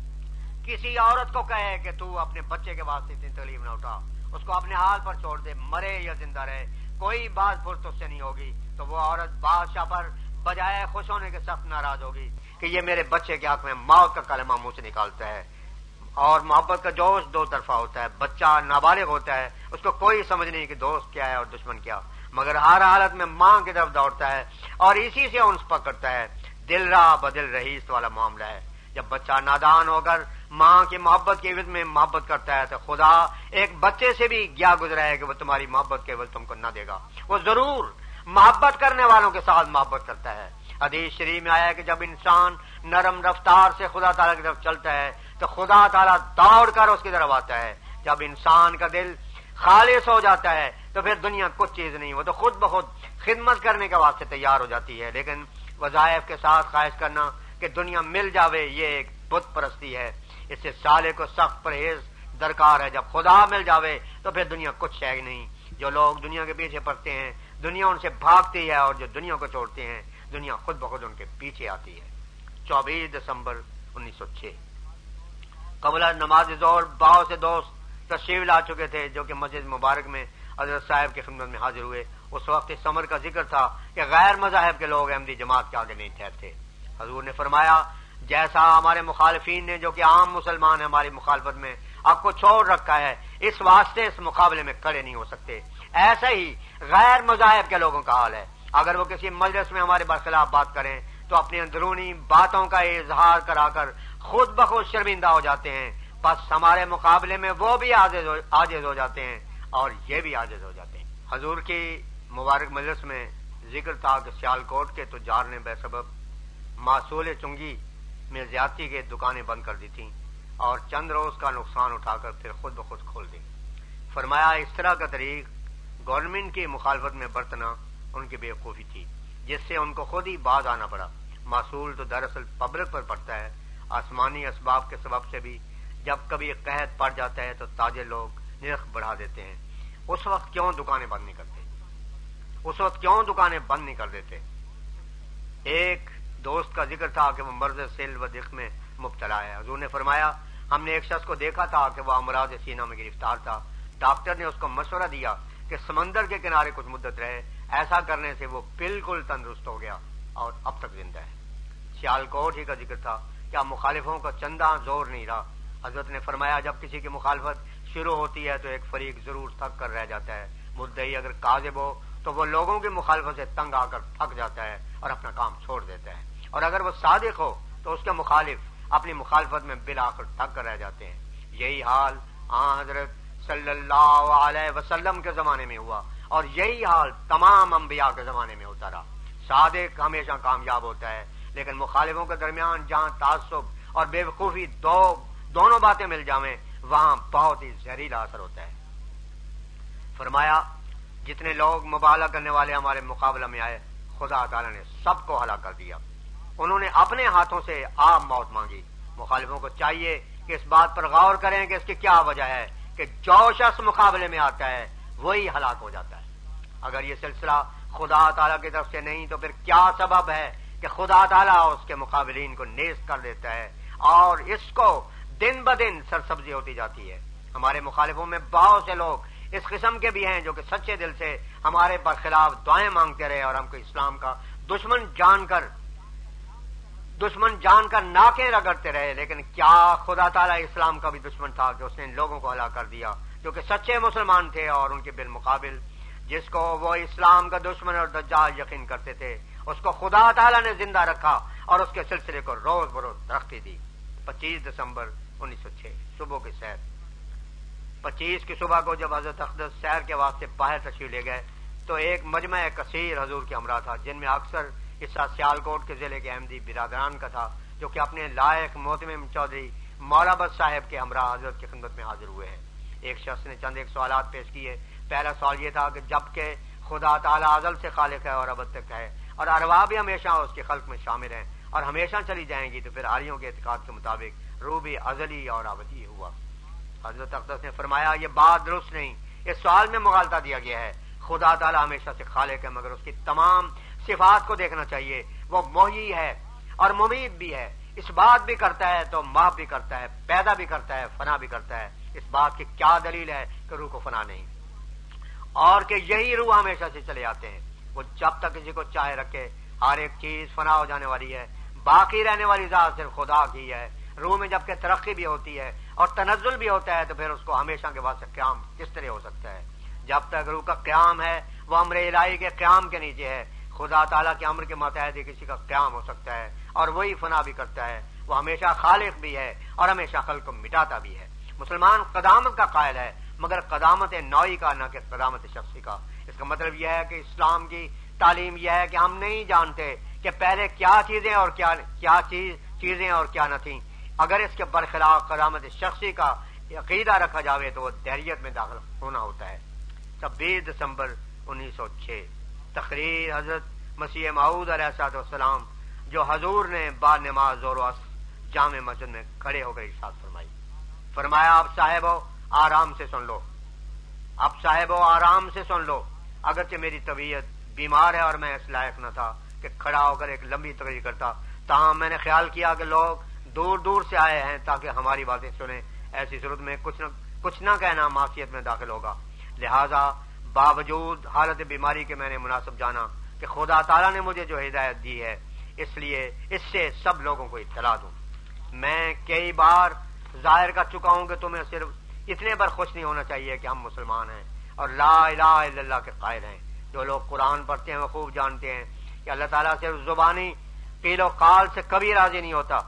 کسی عورت کو کہے کہ تو اپنے بچے کے واسطے اتنی تکلیف نہ اٹھا، اس کو اپنے حال پر چھوڑ دے، مرے یا زندہ رہے، کوئی بات پرس اس سے نہیں ہوگی، تو وہ عورت بادشاہ پر بجائے خوش ہونے کے سخت ناراض ہوگی کہ یہ میرے بچے کے حق میں موت کا کلمہ منہ سے نکالتا ہے۔ اور محبت کا جوش دو طرفہ ہوتا ہے۔ بچہ نابالغ ہوتا ہے، اس کو کوئی سمجھ نہیں کہ دوست کیا ہے اور دشمن کیا، مگر ہر حالت میں ماں کی طرف دوڑتا ہے اور اسی سے انس پکڑتا ہے۔ دل راہ بدل رہیس والا معاملہ ہے۔ جب بچہ نادان ہو کر ماں کی محبت کے عوض میں محبت کرتا ہے تو خدا ایک بچے سے بھی گیا گزرا ہے کہ وہ تمہاری محبت کے عوض تم کو نہ دے گا، وہ ضرور محبت کرنے والوں کے ساتھ محبت کرتا ہے۔ حدیث شریف میں آیا ہے کہ جب انسان نرم رفتار سے خدا تعالیٰ کی طرف چلتا ہے تو خدا تعالیٰ دوڑ کر اس کی طرف آتا ہے۔ جب انسان کا دل خالص ہو جاتا ہے تو پھر دنیا کچھ چیز نہیں، وہ تو خود بخود خدمت کرنے کے واسطے تیار ہو جاتی ہے۔ لیکن وظائف کے ساتھ خواہش کرنا کہ دنیا مل جاوے یہ ایک بت پرستی ہے، اس سے سالے کو سخت پرہیز درکار ہے۔ جب خدا مل جاوے تو پھر دنیا کچھ ہے ہی نہیں۔ جو لوگ دنیا کے پیچھے پڑتے ہیں دنیا ان سے بھاگتی ہے، اور جو دنیا کو چھوڑتے ہیں دنیا خود بخود ان کے پیچھے آتی ہے۔ چوبیس دسمبر انیس سو چھ قبل نماز ظہر بہت سے دوست تشریف لا چکے تھے جو کہ مسجد مبارک میں حضرت صاحب کی خدمت میں حاضر ہوئے۔ اس وقت اس امر کا ذکر تھا کہ غیر مذاہب کے لوگ احمدی جماعت کے آگے نہیں ٹھہرتے۔ حضور نے فرمایا جیسا ہمارے مخالفین نے جو کہ عام مسلمان ہیں ہماری مخالفت میں آپ کو چھوڑ رکھا ہے، اس واسطے اس مقابلے میں کھڑے نہیں ہو سکتے، ایسا ہی غیر مذاہب کے لوگوں کا حال ہے۔ اگر وہ کسی مجلس میں ہمارے برخلاف بات کریں تو اپنی اندرونی باتوں کا اظہار کرا کر خود بخود شرمندہ ہو جاتے ہیں، بس ہمارے مقابلے میں وہ بھی عاجز ہو جاتے ہیں اور یہ بھی عاجز ہو جاتے ہیں۔ حضور کی مبارک مجلس میں ذکر تھا کہ سیالکوٹ کے تجار نے بے سبب معصول چنگی میں زیادتی کے دکانیں بند کر دی تھیں اور چند روز کا نقصان اٹھا کر پھر خود بخود کھول دی۔ فرمایا اس طرح کا طریق گورنمنٹ کی مخالفت میں برتنا ان کی بیوقوفی تھی، جس سے ان کو خود ہی باز آنا پڑا۔ معصول تو دراصل پبلک پر پڑتا ہے۔ آسمانی اسباب کے سبب سے بھی جب کبھی قحط پڑ جاتا ہے تو تاجر لوگ نرخ بڑھا دیتے ہیں۔ اس وقت کیوں دکانیں بند نہیں کرتے؟ اس وقت کیوں دکانیں بند نہیں کر دیتے؟ ایک دوست کا ذکر تھا کہ وہ مرض سل و دق میں مبتلا ہے۔ حضور نے فرمایا ہم نے ایک شخص کو دیکھا تھا کہ وہ امراض سینہ میں گرفتار تھا۔ ڈاکٹر نے اس کو مشورہ دیا کہ سمندر کے کنارے کچھ مدت رہے، ایسا کرنے سے وہ بالکل تندرست ہو گیا اور اب تک زندہ ہے۔ سیالکوٹ ہی کا ذکر تھا، کیا مخالفوں کا چندہ زور نہیں رہا؟ حضرت نے فرمایا جب کسی کی مخالفت شروع ہوتی ہے تو ایک فریق ضرور تھک کر رہ جاتا ہے۔ مدعی اگر کاذب ہو تو وہ لوگوں کی مخالفت سے تنگ آ کر تھک جاتا ہے اور اپنا کام چھوڑ دیتا ہے، اور اگر وہ صادق ہو تو اس کے مخالف اپنی مخالفت میں بالآخر تھک کر رہ جاتے ہیں۔ یہی حال آن حضرت صلی اللہ علیہ وسلم کے زمانے میں ہوا، اور یہی حال تمام انبیاء کے زمانے میں ہوتا رہا۔ صادق ہمیشہ کامیاب ہوتا ہے، لیکن مخالفوں کے درمیان جہاں تعصب اور بے وقوفی دو دونوں باتیں مل جاویں وہاں بہت ہی زہریلا اثر ہوتا ہے۔ فرمایا جتنے لوگ مبالغہ کرنے والے ہمارے مقابلہ میں آئے خدا تعالیٰ نے سب کو ہلاک کر دیا۔ انہوں نے اپنے ہاتھوں سے آپ موت مانگی۔ مخالفوں کو چاہیے کہ اس بات پر غور کریں کہ اس کی کیا وجہ ہے کہ جو شخص مقابلے میں آتا ہے وہی ہلاک ہو جاتا ہے۔ اگر یہ سلسلہ خدا تعالیٰ کی طرف سے نہیں تو پھر کیا سبب ہے کہ خدا تعالیٰ اس کے مقابلین کو نیست کر دیتا ہے اور اس کو دن بدن سرسبزی ہوتی جاتی ہے؟ ہمارے مخالفوں میں بہت سے لوگ اس قسم کے بھی ہیں جو کہ سچے دل سے ہمارے برخلاف دعائیں مانگتے رہے اور ہم کو اسلام کا دشمن جان کر دشمن جان کر ناکیں رگڑتے رہے، لیکن کیا خدا تعالیٰ اسلام کا بھی دشمن تھا کہ اس نے ان لوگوں کو ہلاک کر دیا جو کہ سچے مسلمان تھے، اور ان کے بالمقابل جس کو وہ اسلام کا دشمن اور دجال یقین کرتے تھے اس کو خدا تعالیٰ نے زندہ رکھا اور اس کے سلسلے کو روز بروز ترقی دی۔ پچیس دسمبر انیس سو چھ صبح کی سیر۔ پچیس کی صبح کو جب حضرت اقدس سیر کے واسطے باہر تشریف لے گئے تو ایک مجمع کثیر حضور کے ہمراہ تھا، جن میں اکثر حصہ سیالکوٹ کے ضلع کے احمدی برادران کا تھا جو کہ اپنے لائق محتمم چودھری مولا بخش صاحب کے ہمراہ حضرت کی خدمت میں حاضر ہوئے ہیں۔ ایک شخص نے چند ایک سوالات پیش کیے۔ پہلا سوال یہ تھا کہ جب کہ خدا تعالیٰ ازل سے خالق ہے اور ابد تک ہے اور ارواح بھی ہمیشہ اس کے خلق میں شامل ہیں اور ہمیشہ چلی جائیں گی، تو پھر آریوں کے اعتقاد کے مطابق روح بھی ازلی اور ابدی ہوا۔ حضرت اقدس نے فرمایا یہ بات درست نہیں، اس سوال میں مغالطہ دیا گیا ہے۔ خدا تعالیٰ ہمیشہ سے خالق ہے، مگر اس کی تمام صفات کو دیکھنا چاہیے۔ وہ محیی ہے اور ممیت بھی ہے، اس بات بھی کرتا ہے تو محو بھی کرتا ہے، پیدا بھی کرتا ہے، فنا بھی کرتا ہے۔ اس بات کی کیا دلیل ہے کہ روح کو فنا نہیں، اور کہ یہی روح ہمیشہ سے چلے آتے ہیں؟ وہ جب تک کسی کو چاہے رکھے، ہر ایک چیز فنا ہو جانے والی ہے، باقی رہنے والی ذات صرف خدا کی ہے۔ روح میں جب کہ ترقی بھی ہوتی ہے اور تنزل بھی ہوتا ہے تو پھر اس کو ہمیشہ کے واسطے قیام کس طرح ہو سکتا ہے؟ جب تک روح کا قیام ہے وہ امر الہی کے قیام کے نیچے ہے۔ خدا تعالیٰ کے امر کے ماتحت ہی کسی کا قیام ہو سکتا ہے، اور وہی فنا بھی کرتا ہے۔ وہ ہمیشہ خالق بھی ہے اور ہمیشہ خلق کو مٹاتا بھی ہے۔ مسلمان قدامت کا قائل ہے، مگر قدامت نوعی کا، نہ کہ قدامت شخصی کا۔ اس کا مطلب یہ ہے کہ اسلام کی تعلیم یہ ہے کہ ہم نہیں جانتے کہ پہلے کیا چیزیں اور کیا کیا چیز چیزیں اور کیا نہ تھیں۔ اگر اس کے برخلاف قدامت شخصی کا عقیدہ رکھا جاوے تو وہ دہریت میں داخل ہونا ہوتا ہے۔ چھبیس دسمبر انیس سو چھ تقریر حضرت مسیح موعود علیہ الصلوۃ والسلام جو حضور نے بعد نماز ظہر و عصر جامع مسجد میں کھڑے ہو کر ارشاد فرمائی۔ فرمایا اب صاحبو آرام سے سن لو، اب صاحبو آرام سے سن لو، اگرچہ میری طبیعت بیمار ہے اور میں اس لائق نہ تھا کہ کھڑا ہو کر ایک لمبی تقریر کرتا، تاہم میں نے خیال کیا کہ لوگ دور دور سے آئے ہیں تاکہ ہماری باتیں سنیں، ایسی صورت میں کچھ نہ کچھ نہ کہنا معصیت میں داخل ہوگا، لہذا باوجود حالت بیماری کے میں نے مناسب جانا کہ خدا تعالیٰ نے مجھے جو ہدایت دی ہے اس لیے اس سے سب لوگوں کو اطلاع دوں۔ میں کئی بار ظاہر کر چکا ہوں کہ تمہیں صرف اتنے پر خوش نہیں ہونا چاہیے کہ ہم مسلمان ہیں اور لا الہ الا اللہ کے قائل ہیں۔ جو لوگ قرآن پڑھتے ہیں وہ خوب جانتے ہیں کہ اللہ تعالیٰ صرف زبانی قیل و قال سے کبھی راضی نہیں ہوتا،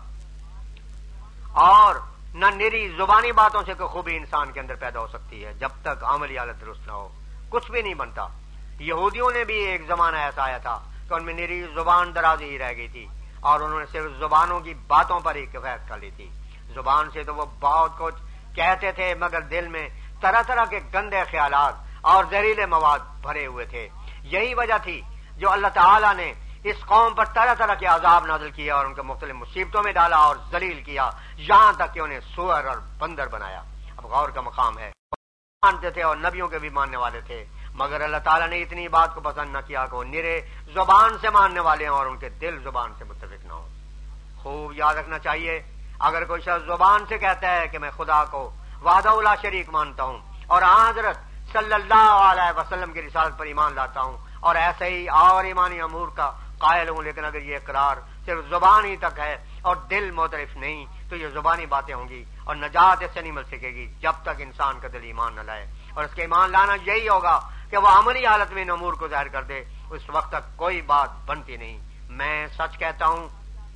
اور نہ نری زبانی باتوں سے کوئی خوبی انسان کے اندر پیدا ہو سکتی ہے۔ جب تک عملی حالت درست نہ ہو کچھ بھی نہیں بنتا۔ یہودیوں نے بھی ایک زمانہ ایسا آیا تھا کہ ان میں نری زبان درازی ہی رہ گئی تھی اور انہوں نے صرف زبانوں کی باتوں پر ہی کفایت کر لی تھی۔ زبان سے تو وہ بہت کچھ کہتے تھے مگر دل میں طرح طرح کے گندے خیالات اور زہریلے مواد بھرے ہوئے تھے. یہی وجہ تھی جو اللہ تعالیٰ نے اس قوم پر طرح طرح کے عذاب نازل کیا اور ان کے مختلف مصیبتوں میں ڈالا اور ذلیل کیا، یہاں تک کہ انہیں سور اور بندر بنایا. اب غور کا مقام ہے، مانتے تھے اور نبیوں کے بھی ماننے والے تھے، مگر اللہ تعالیٰ نے اتنی بات کو پسند نہ کیا کہ وہ نرے زبان سے ماننے والے ہیں اور ان کے دل زبان سے متفق نہ ہو. خوب یاد رکھنا چاہیے، اگر کوئی شخص زبان سے کہتا ہے کہ میں خدا کو وحدہ لا شریک مانتا ہوں اور حضرت صلی اللہ علیہ وسلم کی رسالت پر ایمان لاتا ہوں اور ایسے ہی اور ایمانی امور کا قائل ہوں، لیکن اگر یہ اقرار صرف زبان ہی تک ہے اور دل معترف نہیں تو یہ زبانی باتیں ہوں گی اور نجات اس سے نہیں مل سکے گی جب تک انسان کا دل ایمان نہ لائے. اور اس کے ایمان لانا یہی ہوگا کہ وہ عملی حالت میں ان امور کو ظاہر کر دے. اس وقت تک کوئی بات بنتی نہیں. میں سچ کہتا ہوں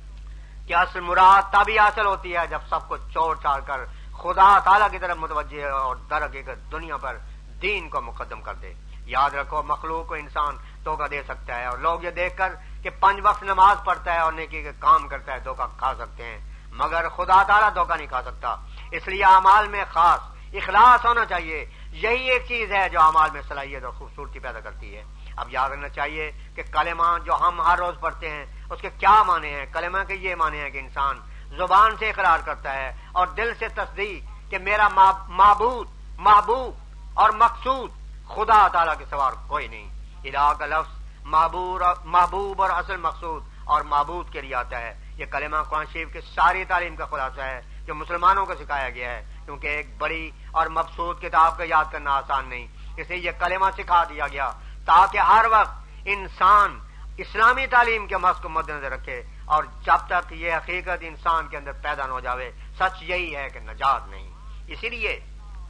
کہ اصل مراد تبھی حاصل ہوتی ہے جب سب کو چھوڑ چھاڑ کر خدا تعالیٰ کی طرف متوجہ ہے اور در حقیقت دنیا پر دین کو مقدم کر دے. یاد رکھو، مخلوق کو انسان دھوکہ دے سکتا ہے اور لوگ یہ دیکھ کر کہ پنج وقت نماز پڑھتا ہے اور نیکی کے کام کرتا ہے دھوکہ کھا سکتے ہیں، مگر خدا تعالیٰ دھوکہ نہیں کھا سکتا. اس لیے اعمال میں خاص اخلاص ہونا چاہیے. یہی ایک چیز ہے جو اعمال میں صلاحیت اور خوبصورتی پیدا کرتی ہے. اب یاد رکھنا چاہیے کہ کلمہ جو ہم ہر روز پڑھتے ہیں اس کے کیا معنی ہیں. کلمہ کے یہ معنی ہے کہ انسان زبان سے اقرار کرتا ہے اور دل سے تصدیق کہ میرا معبود، محبوب اور مقصود خدا تعالیٰ کے سوا کوئی نہیں. الہ کا لفظ محبوب اور اصل مقصود اور معبود کے لیے آتا ہے. یہ کلمہ قرآن شریف کی ساری تعلیم کا خلاصہ ہے جو مسلمانوں کو سکھایا گیا ہے، کیونکہ ایک بڑی اور مبسوط کتاب کو یاد کرنا آسان نہیں، اس لیے یہ کلمہ سکھا دیا گیا تاکہ ہر وقت انسان اسلامی تعلیم کے مقصد کو مد نظر رکھے. اور جب تک یہ حقیقت انسان کے اندر پیدا نہ ہو جاوے، سچ یہی ہے کہ نجات نہیں. اسی لیے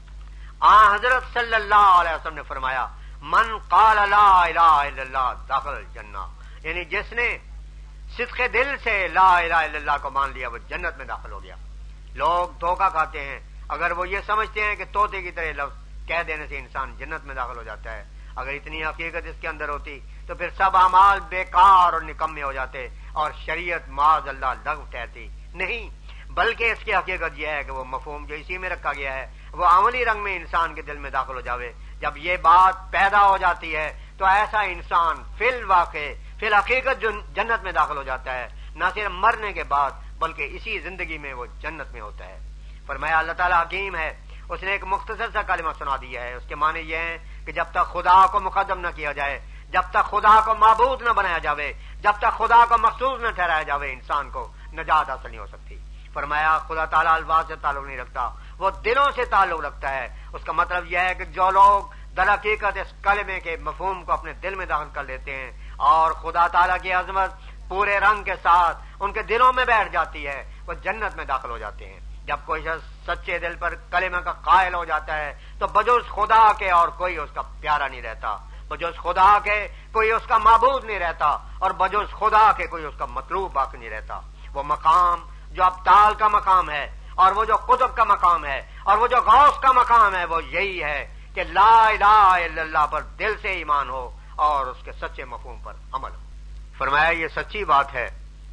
آن حضرت صلی اللہ علیہ وسلم نے فرمایا، من قال لا الہ الا اللہ دخل الجنہ، یعنی جس نے صدق دل سے لا الہ الا اللہ کو مان لیا وہ جنت میں داخل ہو گیا. لوگ دھوکہ کھاتے ہیں اگر وہ یہ سمجھتے ہیں کہ طوطے کی طرح لفظ کہہ دینے سے انسان جنت میں داخل ہو جاتا ہے. اگر اتنی حقیقت اس کے اندر ہوتی تو پھر سب اعمال بیکار اور نکمے ہو جاتے اور شریعت معاذ اللہ لغو ٹھہرتی. نہیں، بلکہ اس کی حقیقت یہ ہے کہ وہ مفہوم جو اسی میں رکھا گیا ہے وہ عملی رنگ میں انسان کے دل میں داخل ہو جاوے. جب یہ بات پیدا ہو جاتی ہے تو ایسا انسان فی الواقع فی الحقیقت جنت میں داخل ہو جاتا ہے، نہ صرف مرنے کے بعد بلکہ اسی زندگی میں وہ جنت میں ہوتا ہے. فرمایا اللہ تعالیٰ حکیم ہے، اس نے ایک مختصر سا کلمہ سنا دیا ہے. اس کے معنی یہ ہیں کہ جب تک خدا کو مقدم نہ کیا جائے، جب تک خدا کو معبود نہ بنایا جاوے، جب تک خدا کو مخصوص نہ ٹھہرایا جاوے، انسان کو نجات حاصل نہیں ہو سکتی. فرمایا خدا تعالیٰ الفاظ سے تعلق نہیں رکھتا، وہ دلوں سے تعلق رکھتا ہے. اس کا مطلب یہ ہے کہ جو لوگ در حقیقت اس کلمے کے مفہوم کو اپنے دل میں داخل کر لیتے ہیں اور خدا تعالیٰ کی عظمت پورے رنگ کے ساتھ ان کے دلوں میں بیٹھ جاتی ہے، وہ جنت میں داخل ہو جاتے ہیں. جب کوئی شخص سچے دل پر کلمہ کا قائل ہو جاتا ہے تو بجز خدا کے اور کوئی اس کا پیارا نہیں رہتا، بجز خدا کے کوئی اس کا معبود نہیں رہتا اور بجز خدا کے کوئی اس کا مطلوب باقی نہیں رہتا. وہ مقام جو ابدال کا مقام ہے اور وہ جو قطب کا مقام ہے اور وہ جو غوث کا مقام ہے وہ یہی ہے کہ لا الہ الا اللہ پر دل سے ایمان ہو اور اس کے سچے مفہوم پر عمل ہو. فرمایا یہ سچی بات ہے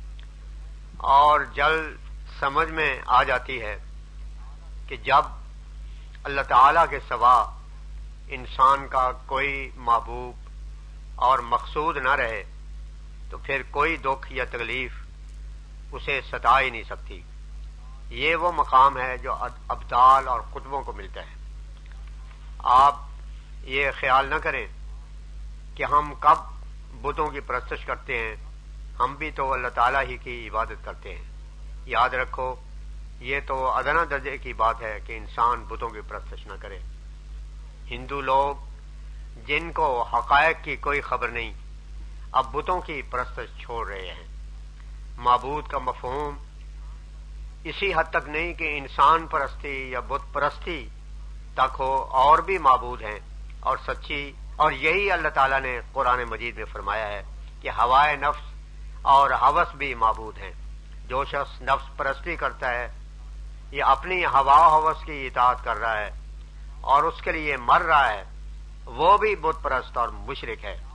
اور جلد سمجھ میں آ جاتی ہے کہ جب اللہ تعالیٰ کے سوا انسان کا کوئی محبوب اور مقصود نہ رہے تو پھر کوئی دکھ یا تکلیف اسے ستا ہی نہیں سکتی. یہ وہ مقام ہے جو ابدال اور قطبوں کو ملتا ہے. آپ یہ خیال نہ کریں کہ ہم کب بتوں کی پرستش کرتے ہیں، ہم بھی تو اللہ تعالیٰ ہی کی عبادت کرتے ہیں. یاد رکھو یہ تو ادنا درجے کی بات ہے کہ انسان بتوں کی پرستش نہ کرے. ہندو لوگ جن کو حقائق کی کوئی خبر نہیں اب بتوں کی پرستش چھوڑ رہے ہیں. معبود کا مفہوم اسی حد تک نہیں کہ انسان پرستی یا بت پرستی تک ہو، اور بھی معبود ہیں اور سچی. اور یہی اللہ تعالیٰ نے قرآن مجید میں فرمایا ہے کہ ہوائے نفس اور ہوس بھی معبود ہیں. جو شخص نفس پرستی کرتا ہے یہ اپنی ہوا ہوس کی اطاعت کر رہا ہے اور اس کے لیے مر رہا ہے، وہ بھی بت پرست اور مشرک ہے.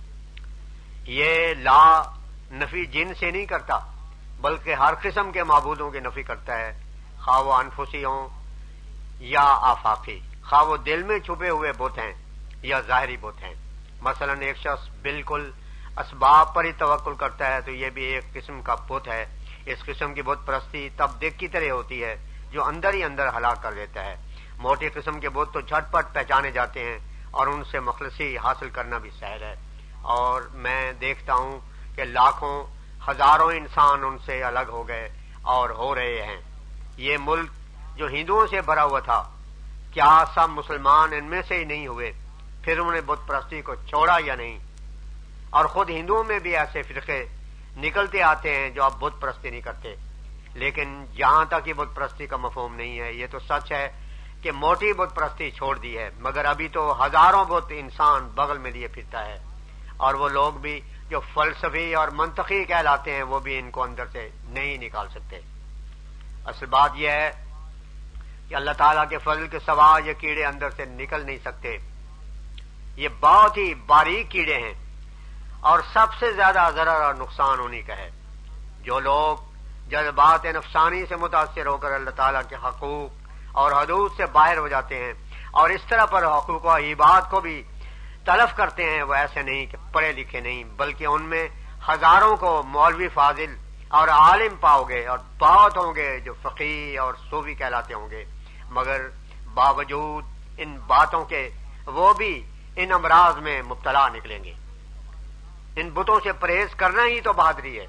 یہ لا نفی جن سے نہیں کرتا بلکہ ہر قسم کے معبودوں کی نفی کرتا ہے، خواہ وہ انفسی ہوں یا آفاقی، خواہ وہ دل میں چھپے ہوئے بت ہیں یا ظاہری بت ہیں۔ مثلا ایک شخص بالکل اسباب پر ہی توکل کرتا ہے تو یہ بھی ایک قسم کا بت ہے۔ اس قسم کی بت پرستی تب دیکھ کی طرح ہوتی ہے جو اندر ہی اندر ہلاک کر دیتا ہے۔ موٹی قسم کے بت تو جھٹ پٹ پہچانے جاتے ہیں اور ان سے مخلصی حاصل کرنا بھی سہل ہے، اور میں دیکھتا ہوں کہ لاکھوں ہزاروں انسان ان سے الگ ہو گئے اور ہو رہے ہیں۔ یہ ملک جو ہندوؤں سے بھرا ہوا تھا، کیا سب مسلمان ان میں سے ہی نہیں ہوئے؟ پھر انہوں نے بت پرستی کو چھوڑا یا نہیں؟ اور خود ہندوؤں میں بھی ایسے فرقے نکلتے آتے ہیں جو اب بت پرستی نہیں کرتے، لیکن جہاں تک یہ بت پرستی کا مفہوم نہیں ہے، یہ تو سچ ہے کہ موٹی بت پرستی چھوڑ دی ہے، مگر ابھی تو ہزاروں بت انسان بغل میں لیے پھرتا ہے، اور وہ لوگ بھی جو فلسفی اور منطقی کہلاتے ہیں وہ بھی ان کو اندر سے نہیں نکال سکتے۔ اصل بات یہ ہے کہ اللہ تعالیٰ کے فضل کے سوا یہ کیڑے اندر سے نکل نہیں سکتے۔ یہ بہت ہی باریک کیڑے ہیں اور سب سے زیادہ ضرر اور نقصان انہی کا ہے۔ جو لوگ جذبات نفسانی سے متاثر ہو کر اللہ تعالیٰ کے حقوق اور حدود سے باہر ہو جاتے ہیں اور اس طرح پر حقوق و عبادت کو بھی تلف کرتے ہیں، وہ ایسے نہیں کہ پڑھے لکھے نہیں، بلکہ ان میں ہزاروں کو مولوی فاضل اور عالم پاؤ گے، اور بہت ہوں گے جو فقیہ اور صوفی کہلاتے ہوں گے، مگر باوجود ان باتوں کے وہ بھی ان امراض میں مبتلا نکلیں گے۔ ان بتوں سے پرہیز کرنا ہی تو بہادری ہے،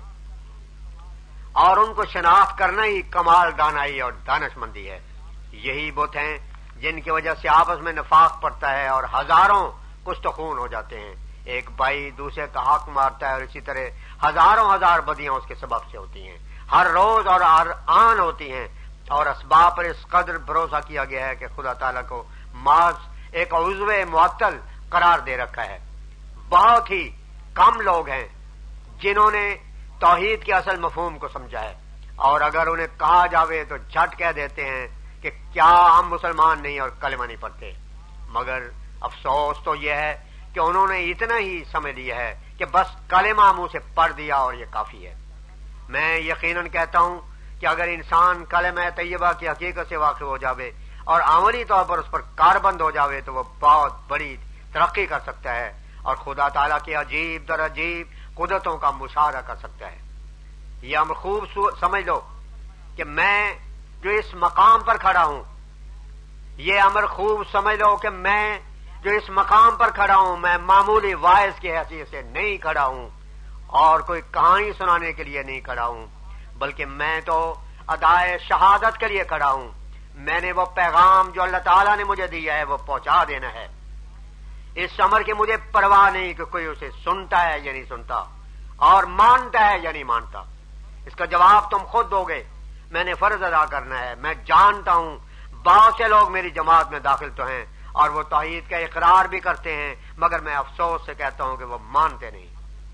اور ان کو شناخت کرنا ہی کمال دانائی اور دانش مندی ہے۔ یہی بت ہیں جن کی وجہ سے آپس میں نفاق پڑتا ہے اور ہزاروں کچھ تو خون ہو جاتے ہیں، ایک بھائی دوسرے کا حق مارتا ہے، اور اسی طرح ہزاروں ہزار بدیاں اس کے سبب سے ہوتی ہیں، ہر روز اور ہر آن ہوتی ہیں، اور اسباب پر اس قدر بھروسہ کیا گیا ہے کہ خدا تعالیٰ کو محض ایک عضو معطل قرار دے رکھا ہے۔ بہت ہی کم لوگ ہیں جنہوں نے توحید کے اصل مفہوم کو سمجھا ہے، اور اگر انہیں کہا جاوے تو جھٹ کہہ دیتے ہیں کہ کیا ہم مسلمان نہیں اور کلمہ نہیں پڑھتے، مگر افسوس تو یہ ہے کہ انہوں نے اتنا ہی سمجھ لیا ہے کہ بس کلمہ منہ سے پڑھ دیا اور یہ کافی ہے۔ میں یقیناً کہتا ہوں کہ اگر انسان کلمہ طیبہ کی حقیقت سے واقف ہو جاوے اور عملی طور پر اس پر کاربند ہو جاوے تو وہ بہت بڑی ترقی کر سکتا ہے اور خدا تعالیٰ کی عجیب در عجیب قدرتوں کا مشاہدہ کر سکتا ہے۔ یہ ہم خوب سمجھ لو کہ میں جو اس مقام پر کھڑا ہوں، یہ امر خوب سمجھ لو کہ میں جو اس مقام پر کھڑا ہوں، میں معمولی واعظ کی حیثیت سے نہیں کھڑا ہوں اور کوئی کہانی سنانے کے لیے نہیں کھڑا ہوں، بلکہ میں تو ادائے شہادت کے لیے کھڑا ہوں۔ میں نے وہ پیغام جو اللہ تعالیٰ نے مجھے دیا ہے وہ پہنچا دینا ہے۔ اس امر کی مجھے پرواہ نہیں کہ کوئی اسے سنتا ہے یا نہیں سنتا، اور مانتا ہے یا نہیں مانتا، اس کا جواب تم خود دو گے۔ میں نے فرض ادا کرنا ہے۔ میں جانتا ہوں بہت سے لوگ میری جماعت میں داخل تو ہیں اور وہ توحید کا اقرار بھی کرتے ہیں، مگر میں افسوس سے کہتا ہوں کہ وہ مانتے نہیں۔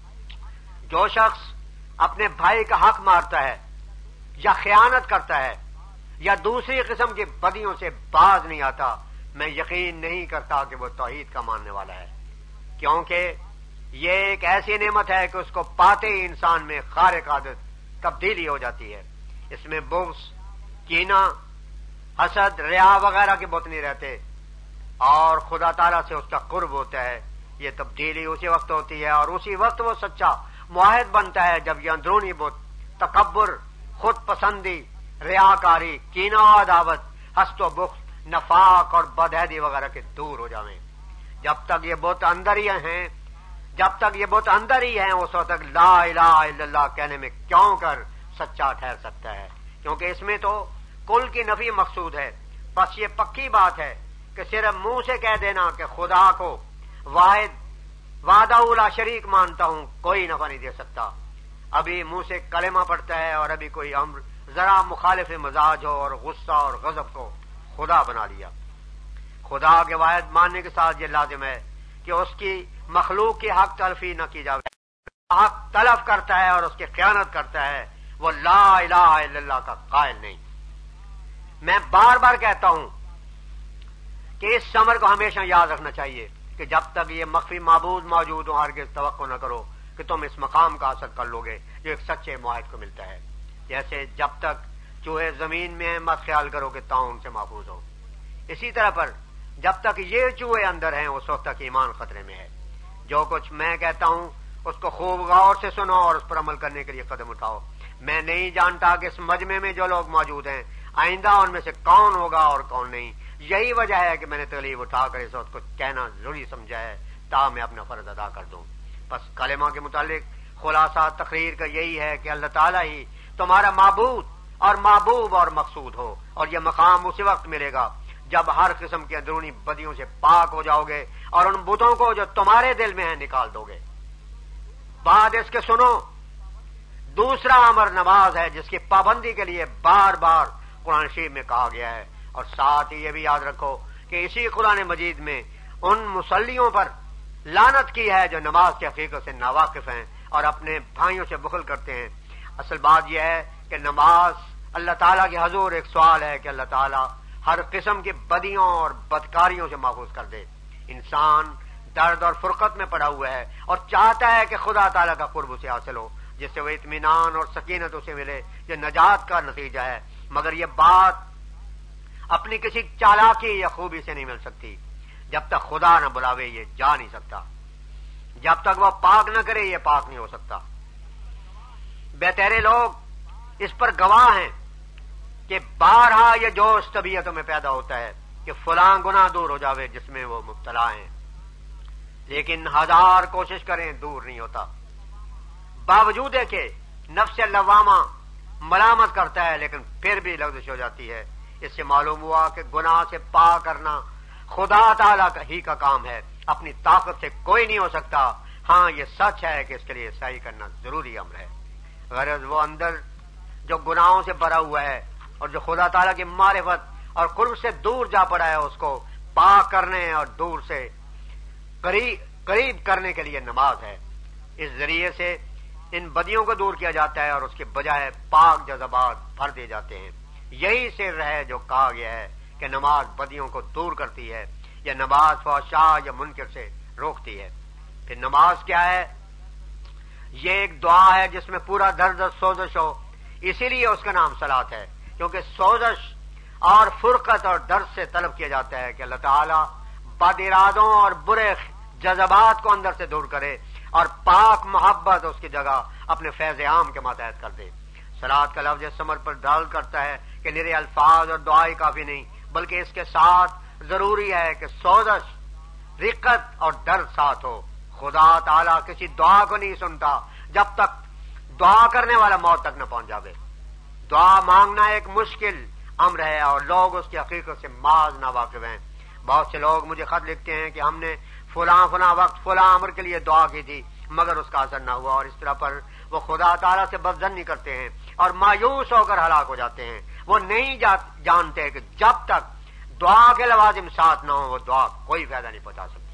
جو شخص اپنے بھائی کا حق مارتا ہے یا خیانت کرتا ہے یا دوسری قسم کی بدیوں سے باز نہیں آتا، میں یقین نہیں کرتا کہ وہ توحید کا ماننے والا ہے، کیونکہ یہ ایک ایسی نعمت ہے کہ اس کو پاتے ہی انسان میں خارق عادت تبدیلی ہو جاتی ہے۔ اس میں بغض، کینہ، حسد، ریا وغیرہ کے بت نہیں رہتے، اور خدا تعالیٰ سے اس کا قرب ہوتا ہے۔ یہ تبدیلی اسی وقت ہوتی ہے اور اسی وقت وہ سچا معاہد بنتا ہے جب یہ اندرونی بت تکبر، خود پسندی، ریاکاری، کینہ و عداوت، حسد و بخل، نفاق اور بدعہدی وغیرہ کے دور ہو جاویں۔ جب تک یہ بت اندر ہی ہیں جب تک یہ بت اندر ہی ہیں اس وقت تک لا الہ الا اللہ کہنے میں کیوں کر سچا ٹھہر سکتا ہے، کیونکہ اس میں تو کل کی نفی مقصود ہے۔ بس یہ پکی بات ہے کہ صرف منہ سے کہہ دینا کہ خدا کو واحد وحدہ لا شریک مانتا ہوں کوئی نفع نہیں دے سکتا۔ ابھی منہ سے کلمہ پڑتا ہے اور ابھی کوئی امر ذرا مخالف مزاج ہو اور غصہ اور غضب کو خدا بنا لیا۔ خدا کے واحد ماننے کے ساتھ یہ لازم ہے کہ اس کی مخلوق کی حق تلفی نہ کی جائے۔ حق تلف کرتا ہے اور اس کی خیانت کرتا ہے وہ لا الہ الا اللہ کا قائل نہیں۔ میں بار بار کہتا ہوں کہ اس سمر کو ہمیشہ یاد رکھنا چاہیے کہ جب تک یہ مخفی معبود موجود ہو ہرگز توقع نہ کرو کہ تم اس مقام کا حاصل کر لو گے جو ایک سچے معاہد کو ملتا ہے۔ جیسے جب تک چوہے زمین میں ہیں مت خیال کرو کہ تاؤں ان سے محفوظ ہو، اسی طرح پر جب تک یہ چوہے اندر ہیں اس وقت تک ایمان خطرے میں ہے. جو کچھ میں کہتا ہوں اس کو خوب غور سے سنو اور اس پر عمل کرنے کے لیے قدم اٹھاؤ. میں نہیں جانتا کہ اس مجمع میں جو لوگ موجود ہیں آئندہ ان میں سے کون ہوگا اور کون نہیں. یہی وجہ ہے کہ میں نے تکلیف اٹھا کر اس وقت کو کہنا ضروری سمجھا ہے تاکہ میں اپنا فرض ادا کر دوں. بس کلمہ کے متعلق خلاصہ تقریر کا یہی ہے کہ اللہ تعالیٰ ہی تمہارا معبود اور محبوب اور مقصود ہو، اور یہ مقام اسی وقت ملے گا جب ہر قسم کی اندرونی بدیوں سے پاک ہو جاؤ گے اور ان بتوں کو جو تمہارے دل میں ہیں نکال دو گے. بعد اس کے سنو، دوسرا امر نماز ہے جس کی پابندی کے لیے بار بار قرآن شریف میں کہا گیا ہے. اور ساتھ ہی یہ بھی یاد رکھو کہ اسی قرآن مجید میں ان مصلیوں پر لعنت کی ہے جو نماز کی حقیقت سے ناواقف ہیں اور اپنے بھائیوں سے بخل کرتے ہیں. اصل بات یہ ہے کہ نماز اللہ تعالیٰ کے حضور ایک سوال ہے کہ اللہ تعالیٰ ہر قسم کی بدیوں اور بدکاریوں سے محفوظ کر دے. انسان درد اور فرقت میں پڑا ہوا ہے اور چاہتا ہے کہ خدا تعالیٰ کا قرب اسے حاصل ہو جس سے وہ اطمینان اور سکینت اسے ملے، یہ نجات کا نتیجہ ہے. مگر یہ بات اپنی کسی چالاکی یا خوبی سے نہیں مل سکتی. جب تک خدا نہ بلاوے یہ جا نہیں سکتا، جب تک وہ پاک نہ کرے یہ پاک نہیں ہو سکتا. بہترے لوگ اس پر گواہ ہیں کہ بارہا یہ جوش طبیعتوں میں پیدا ہوتا ہے کہ فلاں گناہ دور ہو جاوے جس میں وہ مبتلا ہیں، لیکن ہزار کوشش کریں دور نہیں ہوتا. باوجود ہے کہ نفس لوامہ ملامت کرتا ہے لیکن پھر بھی لغزش ہو جاتی ہے. اس سے معلوم ہوا کہ گناہ سے پاک کرنا خدا تعالیٰ کا ہی کا کام ہے، اپنی طاقت سے کوئی نہیں ہو سکتا. ہاں یہ سچ ہے کہ اس کے لیے صحیح کرنا ضروری امر ہے. غرض وہ اندر جو گناہوں سے بھرا ہوا ہے اور جو خدا تعالیٰ کی معرفت اور قرب سے دور جا پڑا ہے اس کو پاک کرنے اور دور سے قریب قریب کرنے کے لیے نماز ہے. اس ذریعے سے ان بدیوں کو دور کیا جاتا ہے اور اس کے بجائے پاک جذبات بھر دیے جاتے ہیں. یہی سر ہے جو کہا گیا ہے کہ نماز بدیوں کو دور کرتی ہے یا نماز فحشاء یا منکر سے روکتی ہے. پھر نماز کیا ہے؟ یہ ایک دعا ہے جس میں پورا درد اور سوزش ہو، اسی لیے اس کا نام صلاۃ ہے، کیونکہ سوزش اور فرقت اور درد سے طلب کیا جاتا ہے کہ اللہ تعالیٰ بد ارادوں اور برے جذبات کو اندر سے دور کرے اور پاک محبت اس کی جگہ اپنے فیض عام کے ماتحت کر دے. صلاۃ کا لفظ اس ثمر پر ڈال کرتا ہے کہ نرے الفاظ اور دعائیں کافی نہیں، بلکہ اس کے ساتھ ضروری ہے کہ سوزش، رقت اور درد ساتھ ہو. خدا تعالیٰ کسی دعا کو نہیں سنتا جب تک دعا کرنے والا موت تک نہ پہنچ جاوے. دعا مانگنا ایک مشکل امر ہے اور لوگ اس کی حقیقت سے معاذ ناواقف ہیں. بہت سے لوگ مجھے خط لکھتے ہیں کہ ہم نے فلاں فلاں وقت فلاں امر کے لیے دعا کی تھی مگر اس کا اثر نہ ہوا، اور اس طرح پر وہ خدا تعالیٰ سے بدظنی کرتے ہیں اور مایوس ہو کر ہلاک ہو جاتے ہیں. وہ نہیں جانتے کہ جب تک دعا کے لوازم ساتھ نہ ہو وہ دعا کوئی فائدہ نہیں پہنچا سکتی.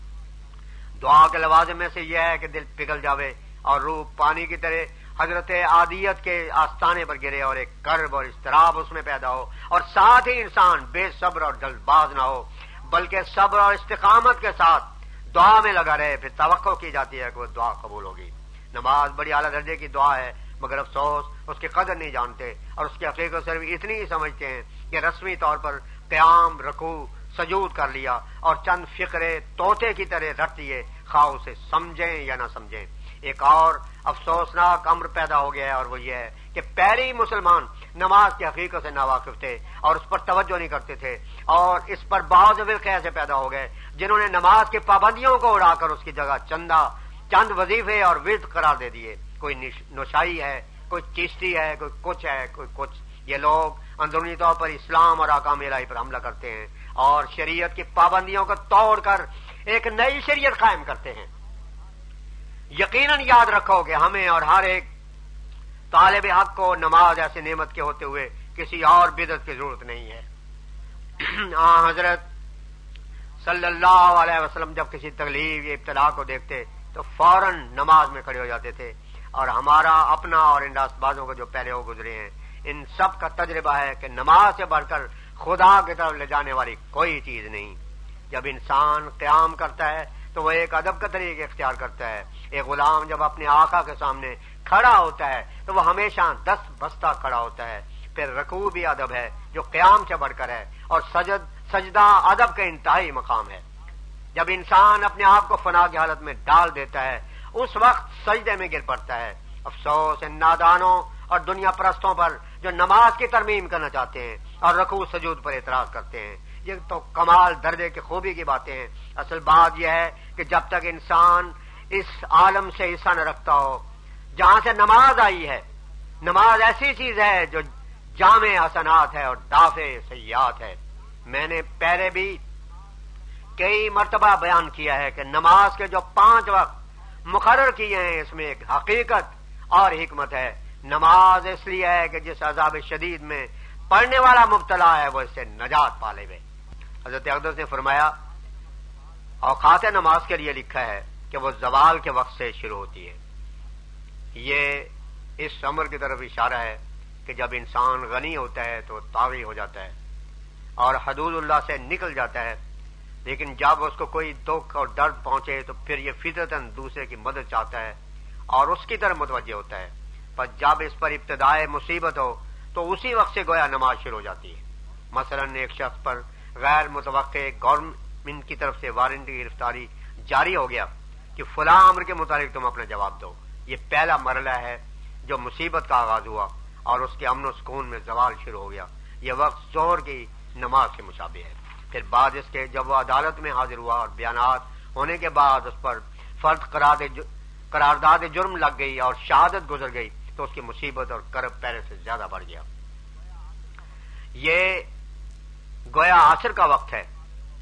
دعا کے لوازم میں سے یہ ہے کہ دل پگھل جاوے اور روح پانی کی طرح حضرت عادیت کے آستانے پر گرے اور ایک کرب اور اضطراب اس میں پیدا ہو، اور ساتھ ہی انسان بے صبر اور جلد باز نہ ہو بلکہ صبر اور استقامت کے ساتھ دعا میں لگا رہے. پھر توقع کی جاتی ہے کہ وہ دعا قبول ہوگی. نماز بڑی اعلیٰ درجے کی دعا ہے مگر افسوس اس کی قدر نہیں جانتے اور اس کی حقیقت صرف اتنی ہی سمجھتے ہیں کہ رسمی طور پر قیام، رکوع، سجود کر لیا اور چند فقرے طوطے کی طرح رٹ دیے، خواہ اسے سمجھیں یا نہ سمجھیں. ایک اور افسوسناک امر پیدا ہو گیا ہے اور وہ یہ ہے کہ پہلے ہی مسلمان نماز کی حقیقت سے ناواقف تھے اور اس پر توجہ نہیں کرتے تھے، اور اس پر بعض فرقے ایسے پیدا ہو گئے جنہوں نے نماز کی پابندیوں کو اڑا کر اس کی جگہ چندہ چند وظیفے اور ورد قرار دے دیے. کوئی نوشائی ہے، کوئی چشتی ہے، کوئی کچھ ہے، کوئی کچھ. یہ لوگ اندرونی طور پر اسلام اور احکام الہی پر حملہ کرتے ہیں اور شریعت کی پابندیوں کو توڑ کر ایک نئی شریعت قائم کرتے ہیں. یقیناً یاد رکھو کہ ہمیں اور ہر ایک طالب حق کو نماز ایسی نعمت کے ہوتے ہوئے کسی اور بدعت کی ضرورت نہیں ہے. آن حضرت صلی اللہ علیہ وسلم جب کسی تکلیف یا ابتلا کو دیکھتے تو فوراً نماز میں کھڑے ہو جاتے تھے، اور ہمارا اپنا اور ان راست بازوں کو جو پہلے ہو گزرے ہیں ان سب کا تجربہ ہے کہ نماز سے بڑھ کر خدا کی طرف لے جانے والی کوئی چیز نہیں. جب انسان قیام کرتا ہے تو وہ ایک ادب کا طریقہ اختیار کرتا ہے. ایک غلام جب اپنے آقا کے سامنے کھڑا ہوتا ہے تو وہ ہمیشہ دست بستہ کھڑا ہوتا ہے. پھر رکوع بھی ادب ہے جو قیام سے بڑھ کر ہے، اور سجد سجدہ ادب کا انتہائی مقام ہے. جب انسان اپنے آپ کو فنا کی حالت میں ڈال دیتا ہے اس وقت سجدے میں گر پڑتا ہے. افسوس ان نادانوں اور دنیا پرستوں پر جو نماز کی ترمیم کرنا چاہتے ہیں اور رکوع سجود پر اعتراض کرتے ہیں. یہ تو کمال درجے کی خوبی کی باتیں ہیں. اصل بات یہ ہے کہ جب تک انسان اس عالم سے حصہ نہ رکھتا ہو جہاں سے نماز آئی ہے، نماز ایسی چیز ہے جو جامع حسنات ہے اور دافع سیئات ہے. میں نے پہلے بھی کئی مرتبہ بیان کیا ہے کہ نماز کے جو پانچ وقت مقرر کیے ہیں اس میں ایک حقیقت اور حکمت ہے. نماز اس لیے ہے کہ جس عذاب شدید میں پڑھنے والا مبتلا ہے وہ اس سے نجات پا لے. حضرت اقدس نے فرمایا اوقات نماز کے لیے لکھا ہے کہ وہ زوال کے وقت سے شروع ہوتی ہے. یہ اس امر کی طرف اشارہ ہے کہ جب انسان غنی ہوتا ہے تو طاغی ہو جاتا ہے اور حدود اللہ سے نکل جاتا ہے، لیکن جب اس کو کوئی دکھ اور درد پہنچے تو پھر یہ فطرتاً دوسرے کی مدد چاہتا ہے اور اس کی طرف متوجہ ہوتا ہے. پر جب اس پر ابتدائے مصیبت ہو تو اسی وقت سے گویا نماز شروع ہو جاتی ہے. مثلا ایک شخص پر غیر متوقع گورنمنٹ کی طرف سے وارنٹ کی گرفتاری جاری ہو گیا کہ فلاں امر کے متعلق تم اپنا جواب دو. یہ پہلا مرحلہ ہے جو مصیبت کا آغاز ہوا اور اس کے امن و سکون میں زوال شروع ہو گیا. یہ وقت ظہر کی نماز کے مشابہ ہے. پھر بعد اس کے جب وہ عدالت میں حاضر ہوا اور بیانات ہونے کے بعد اس پر فرد قرارداد جرم لگ گئی اور شہادت گزر گئی تو اس کی مصیبت اور کرب پہلے سے زیادہ بڑھ گیا. یہ گویا عصر کا وقت ہے،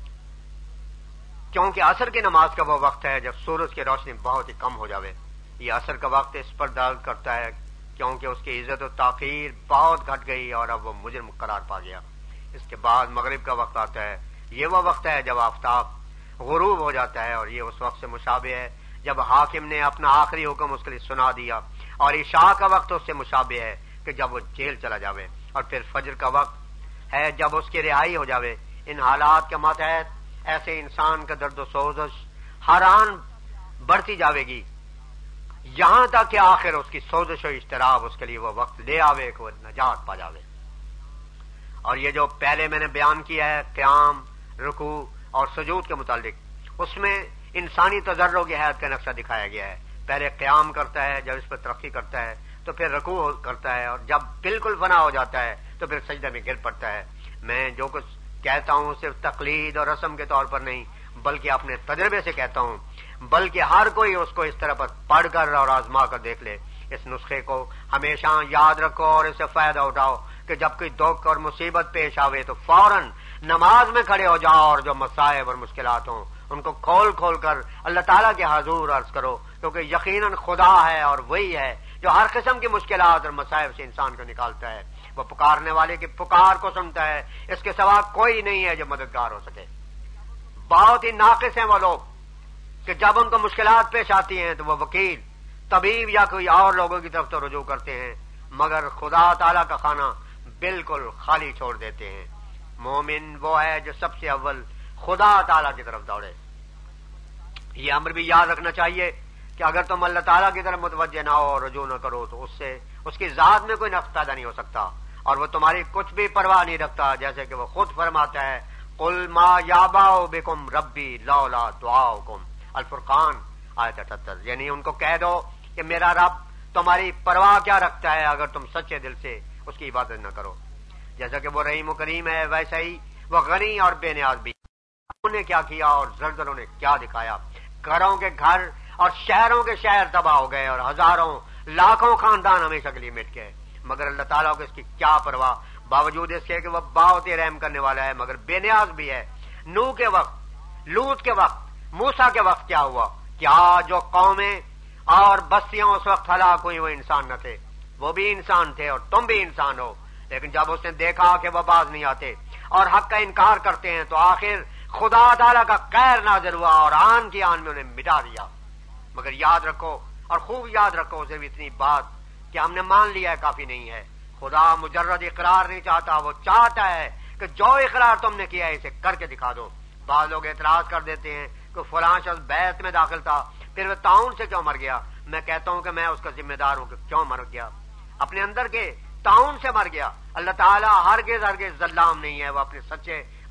کیونکہ عصر کی نماز کا وہ وقت ہے جب سورج کی روشنی بہت ہی کم ہو جاوے. یہ عصر کا وقت اس پر دلالت کرتا ہے کیونکہ اس کی عزت و تاخیر بہت گھٹ گئی اور اب وہ مجرم قرار پا گیا. اس کے بعد مغرب کا وقت آتا ہے. یہ وہ وقت ہے جب آفتاب غروب ہو جاتا ہے اور یہ اس وقت سے مشابہ ہے جب حاکم نے اپنا آخری حکم اس کے لیے سنا دیا. اور عشاء کا وقت اس سے مشابہ ہے کہ جب وہ جیل چلا جاوے. اور پھر فجر کا وقت ہے جب اس کی رہائی ہو جاوے. ان حالات کے ماتحت ایسے انسان کا درد و سوزش ہر آن بڑھتی جاوے گی یہاں تک کہ آخر اس کی سوزش و اضطراب اس کے لیے وہ وقت لے آوے کہ وہ نجات پا جاوے. اور یہ جو پہلے میں نے بیان کیا ہے قیام، رکوع اور سجود کے متعلق، اس میں انسانی تجرب کی حیات کا نقشہ دکھایا گیا ہے. پہلے قیام کرتا ہے، جب اس پر ترقی کرتا ہے تو پھر رکوع کرتا ہے اور جب بالکل فنا ہو جاتا ہے تو پھر سجدہ میں گر پڑتا ہے. میں جو کچھ کہتا ہوں صرف تقلید اور رسم کے طور پر نہیں بلکہ اپنے تجربے سے کہتا ہوں، بلکہ ہر کوئی اس کو اس طرح پر پڑھ کر اور آزما کر دیکھ لے. اس نسخے کو ہمیشہ یاد رکھو اور اس سے فائدہ اٹھاؤ کہ جب کوئی دکھ اور مصیبت پیش آوے تو فوراً نماز میں کھڑے ہو جاؤ اور جو مصائب اور مشکلات ہوں ان کو کھول کھول کر اللہ تعالیٰ کے حضور عرض کرو، کیونکہ یقیناً خدا ہے اور وہی ہے جو ہر قسم کی مشکلات اور مصائب سے انسان کو نکالتا ہے. وہ پکارنے والے کی پکار کو سنتا ہے، اس کے سوا کوئی نہیں ہے جو مددگار ہو سکے. بہت ہی ناقص ہیں وہ لوگ کہ جب ان کو مشکلات پیش آتی ہیں تو وہ وکیل، طبیب یا کوئی اور لوگوں کی طرف تو رجوع کرتے ہیں مگر خدا تعالیٰ کا خانہ بالکل خالی چھوڑ دیتے ہیں. مومن وہ ہے جو سب سے اول خدا تعالیٰ کی طرف دوڑے. یہ امر بھی یاد رکھنا چاہیے کہ اگر تم اللہ تعالیٰ کی طرف متوجہ نہ ہو اور رجوع نہ کرو تو اس سے اس کی ذات میں کوئی نقص پیدا نہیں ہو سکتا اور وہ تمہاری کچھ بھی پرواہ نہیں رکھتا. جیسے کہ وہ خود فرماتا ہے قل ما یابا بکم ربی لولا دعاؤکم، الفرقان آیت اٹھہتر. یعنی ان کو کہہ دو کہ میرا رب تمہاری پرواہ کیا رکھتا ہے اگر تم سچے دل سے اس کی عبادت نہ کرو. جیسا کہ وہ رحیم و کریم ہے ویسا ہی وہ غنی اور بے نیاز بھی. انہوں نے کیا کیا اور زلزلوں نے کیا دکھایا. گھروں کے گھر اور شہروں کے شہر تباہ ہو گئے اور ہزاروں لاکھوں خاندان ہمیشہ کے لیے مٹ گئے، مگر اللہ تعالیٰ کو اس کی کیا پرواہ، باوجود اس کے کہ وہ بہت ہی رحم کرنے والا ہے مگر بے نیاز بھی ہے. نوح کے وقت، لوط کے وقت، موسیٰ کے وقت کیا ہوا؟ کیا جو قومیں اور بستیاں اس وقت ہلاک ہوئی وہ انسان نہ تھے؟ وہ بھی انسان تھے اور تم بھی انسان ہو. لیکن جب اس نے دیکھا کہ وہ باز نہیں آتے اور حق کا انکار کرتے ہیں تو آخر خدا تعالیٰ کا قہر نازل ہوا اور آن کی آن میں انہیں مٹا دیا. مگر یاد رکھو اور خوب یاد رکھو صرف اتنی بات کہ ہم نے مان لیا ہے کافی نہیں ہے. خدا مجرد اقرار نہیں چاہتا، وہ چاہتا ہے کہ جو اقرار تم نے کیا ہے اسے کر کے دکھا دو. بعض لوگ اعتراض کر دیتے ہیں کہ فلاں شخص بیعت میں داخل تھا پھر وہ طاعون سے کیوں مر گیا. میں کہتا ہوں کہ میں اس کا ذمہ دار ہوں کہ کیوں مر گیا، اپنے اندر کے طاعون سے مر گیا. اللہ تعالیٰ ہرگز ہرگز ظلام نہیں ہے، وہ اپنے سچے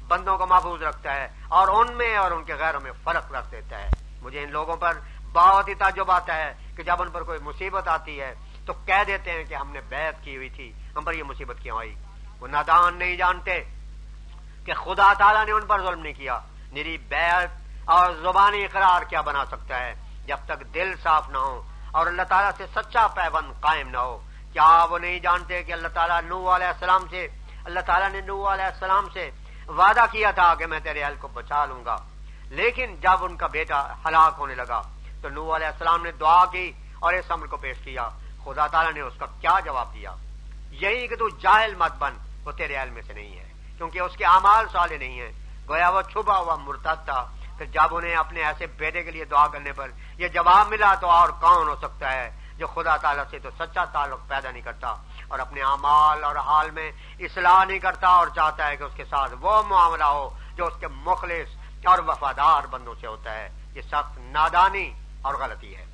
بندوں کو محفوظ رکھتا ہے اور ان میں اور ان کے غیروں میں فرق رکھ دیتا ہے۔ مجھے ان لوگوں پر بہت ہی تعجب آتا ہے کہ جب ان پر کوئی مصیبت آتی ہے تو کہہ دیتے ہیں کہ ہم نے بیعت کی ہوئی تھی، ہم پر یہ مصیبت کیوں آئی؟ وہ نادان نہیں جانتے کہ خدا تعالیٰ نے ان پر ظلم نہیں کیا۔ میری بیعت اور زبانی اقرار کیا بنا سکتا ہے جب تک دل صاف نہ ہو اور اللہ تعالیٰ سے سچا پیوند قائم نہ ہو؟ کیا وہ نہیں جانتے کہ اللہ تعالیٰ نوح علیہ السلام سے اللہ تعالیٰ نے نوح علیہ السلام سے وعدہ کیا تھا کہ میں تیرے اہل کو بچا لوں گا، لیکن جب ان کا بیٹا ہلاک ہونے لگا تو نوح علیہ السلام نے دعا کی اور اس عمل کو پیش کیا۔ خدا تعالیٰ نے اس کا کیا جواب دیا؟ یہی کہ تو جاہل مت بن، وہ تیرے اہل میں سے نہیں ہے، کیونکہ اس کے اعمال صالح نہیں ہیں۔ گویا وہ چھپا ہوا مرتد تھا، پھر جب انہیں اپنے ایسے بیٹے کے لیے دعا کرنے پر یہ جواب ملا تو اور کون ہو سکتا ہے جو خدا تعالیٰ سے تو سچا تعلق پیدا نہیں کرتا اور اپنے اعمال اور حال میں اصلاح نہیں کرتا اور چاہتا ہے کہ اس کے ساتھ وہ معاملہ ہو جو اس کے مخلص اور وفادار بندوں سے ہوتا ہے۔ یہ سخت نادانی اور غلطی ہے۔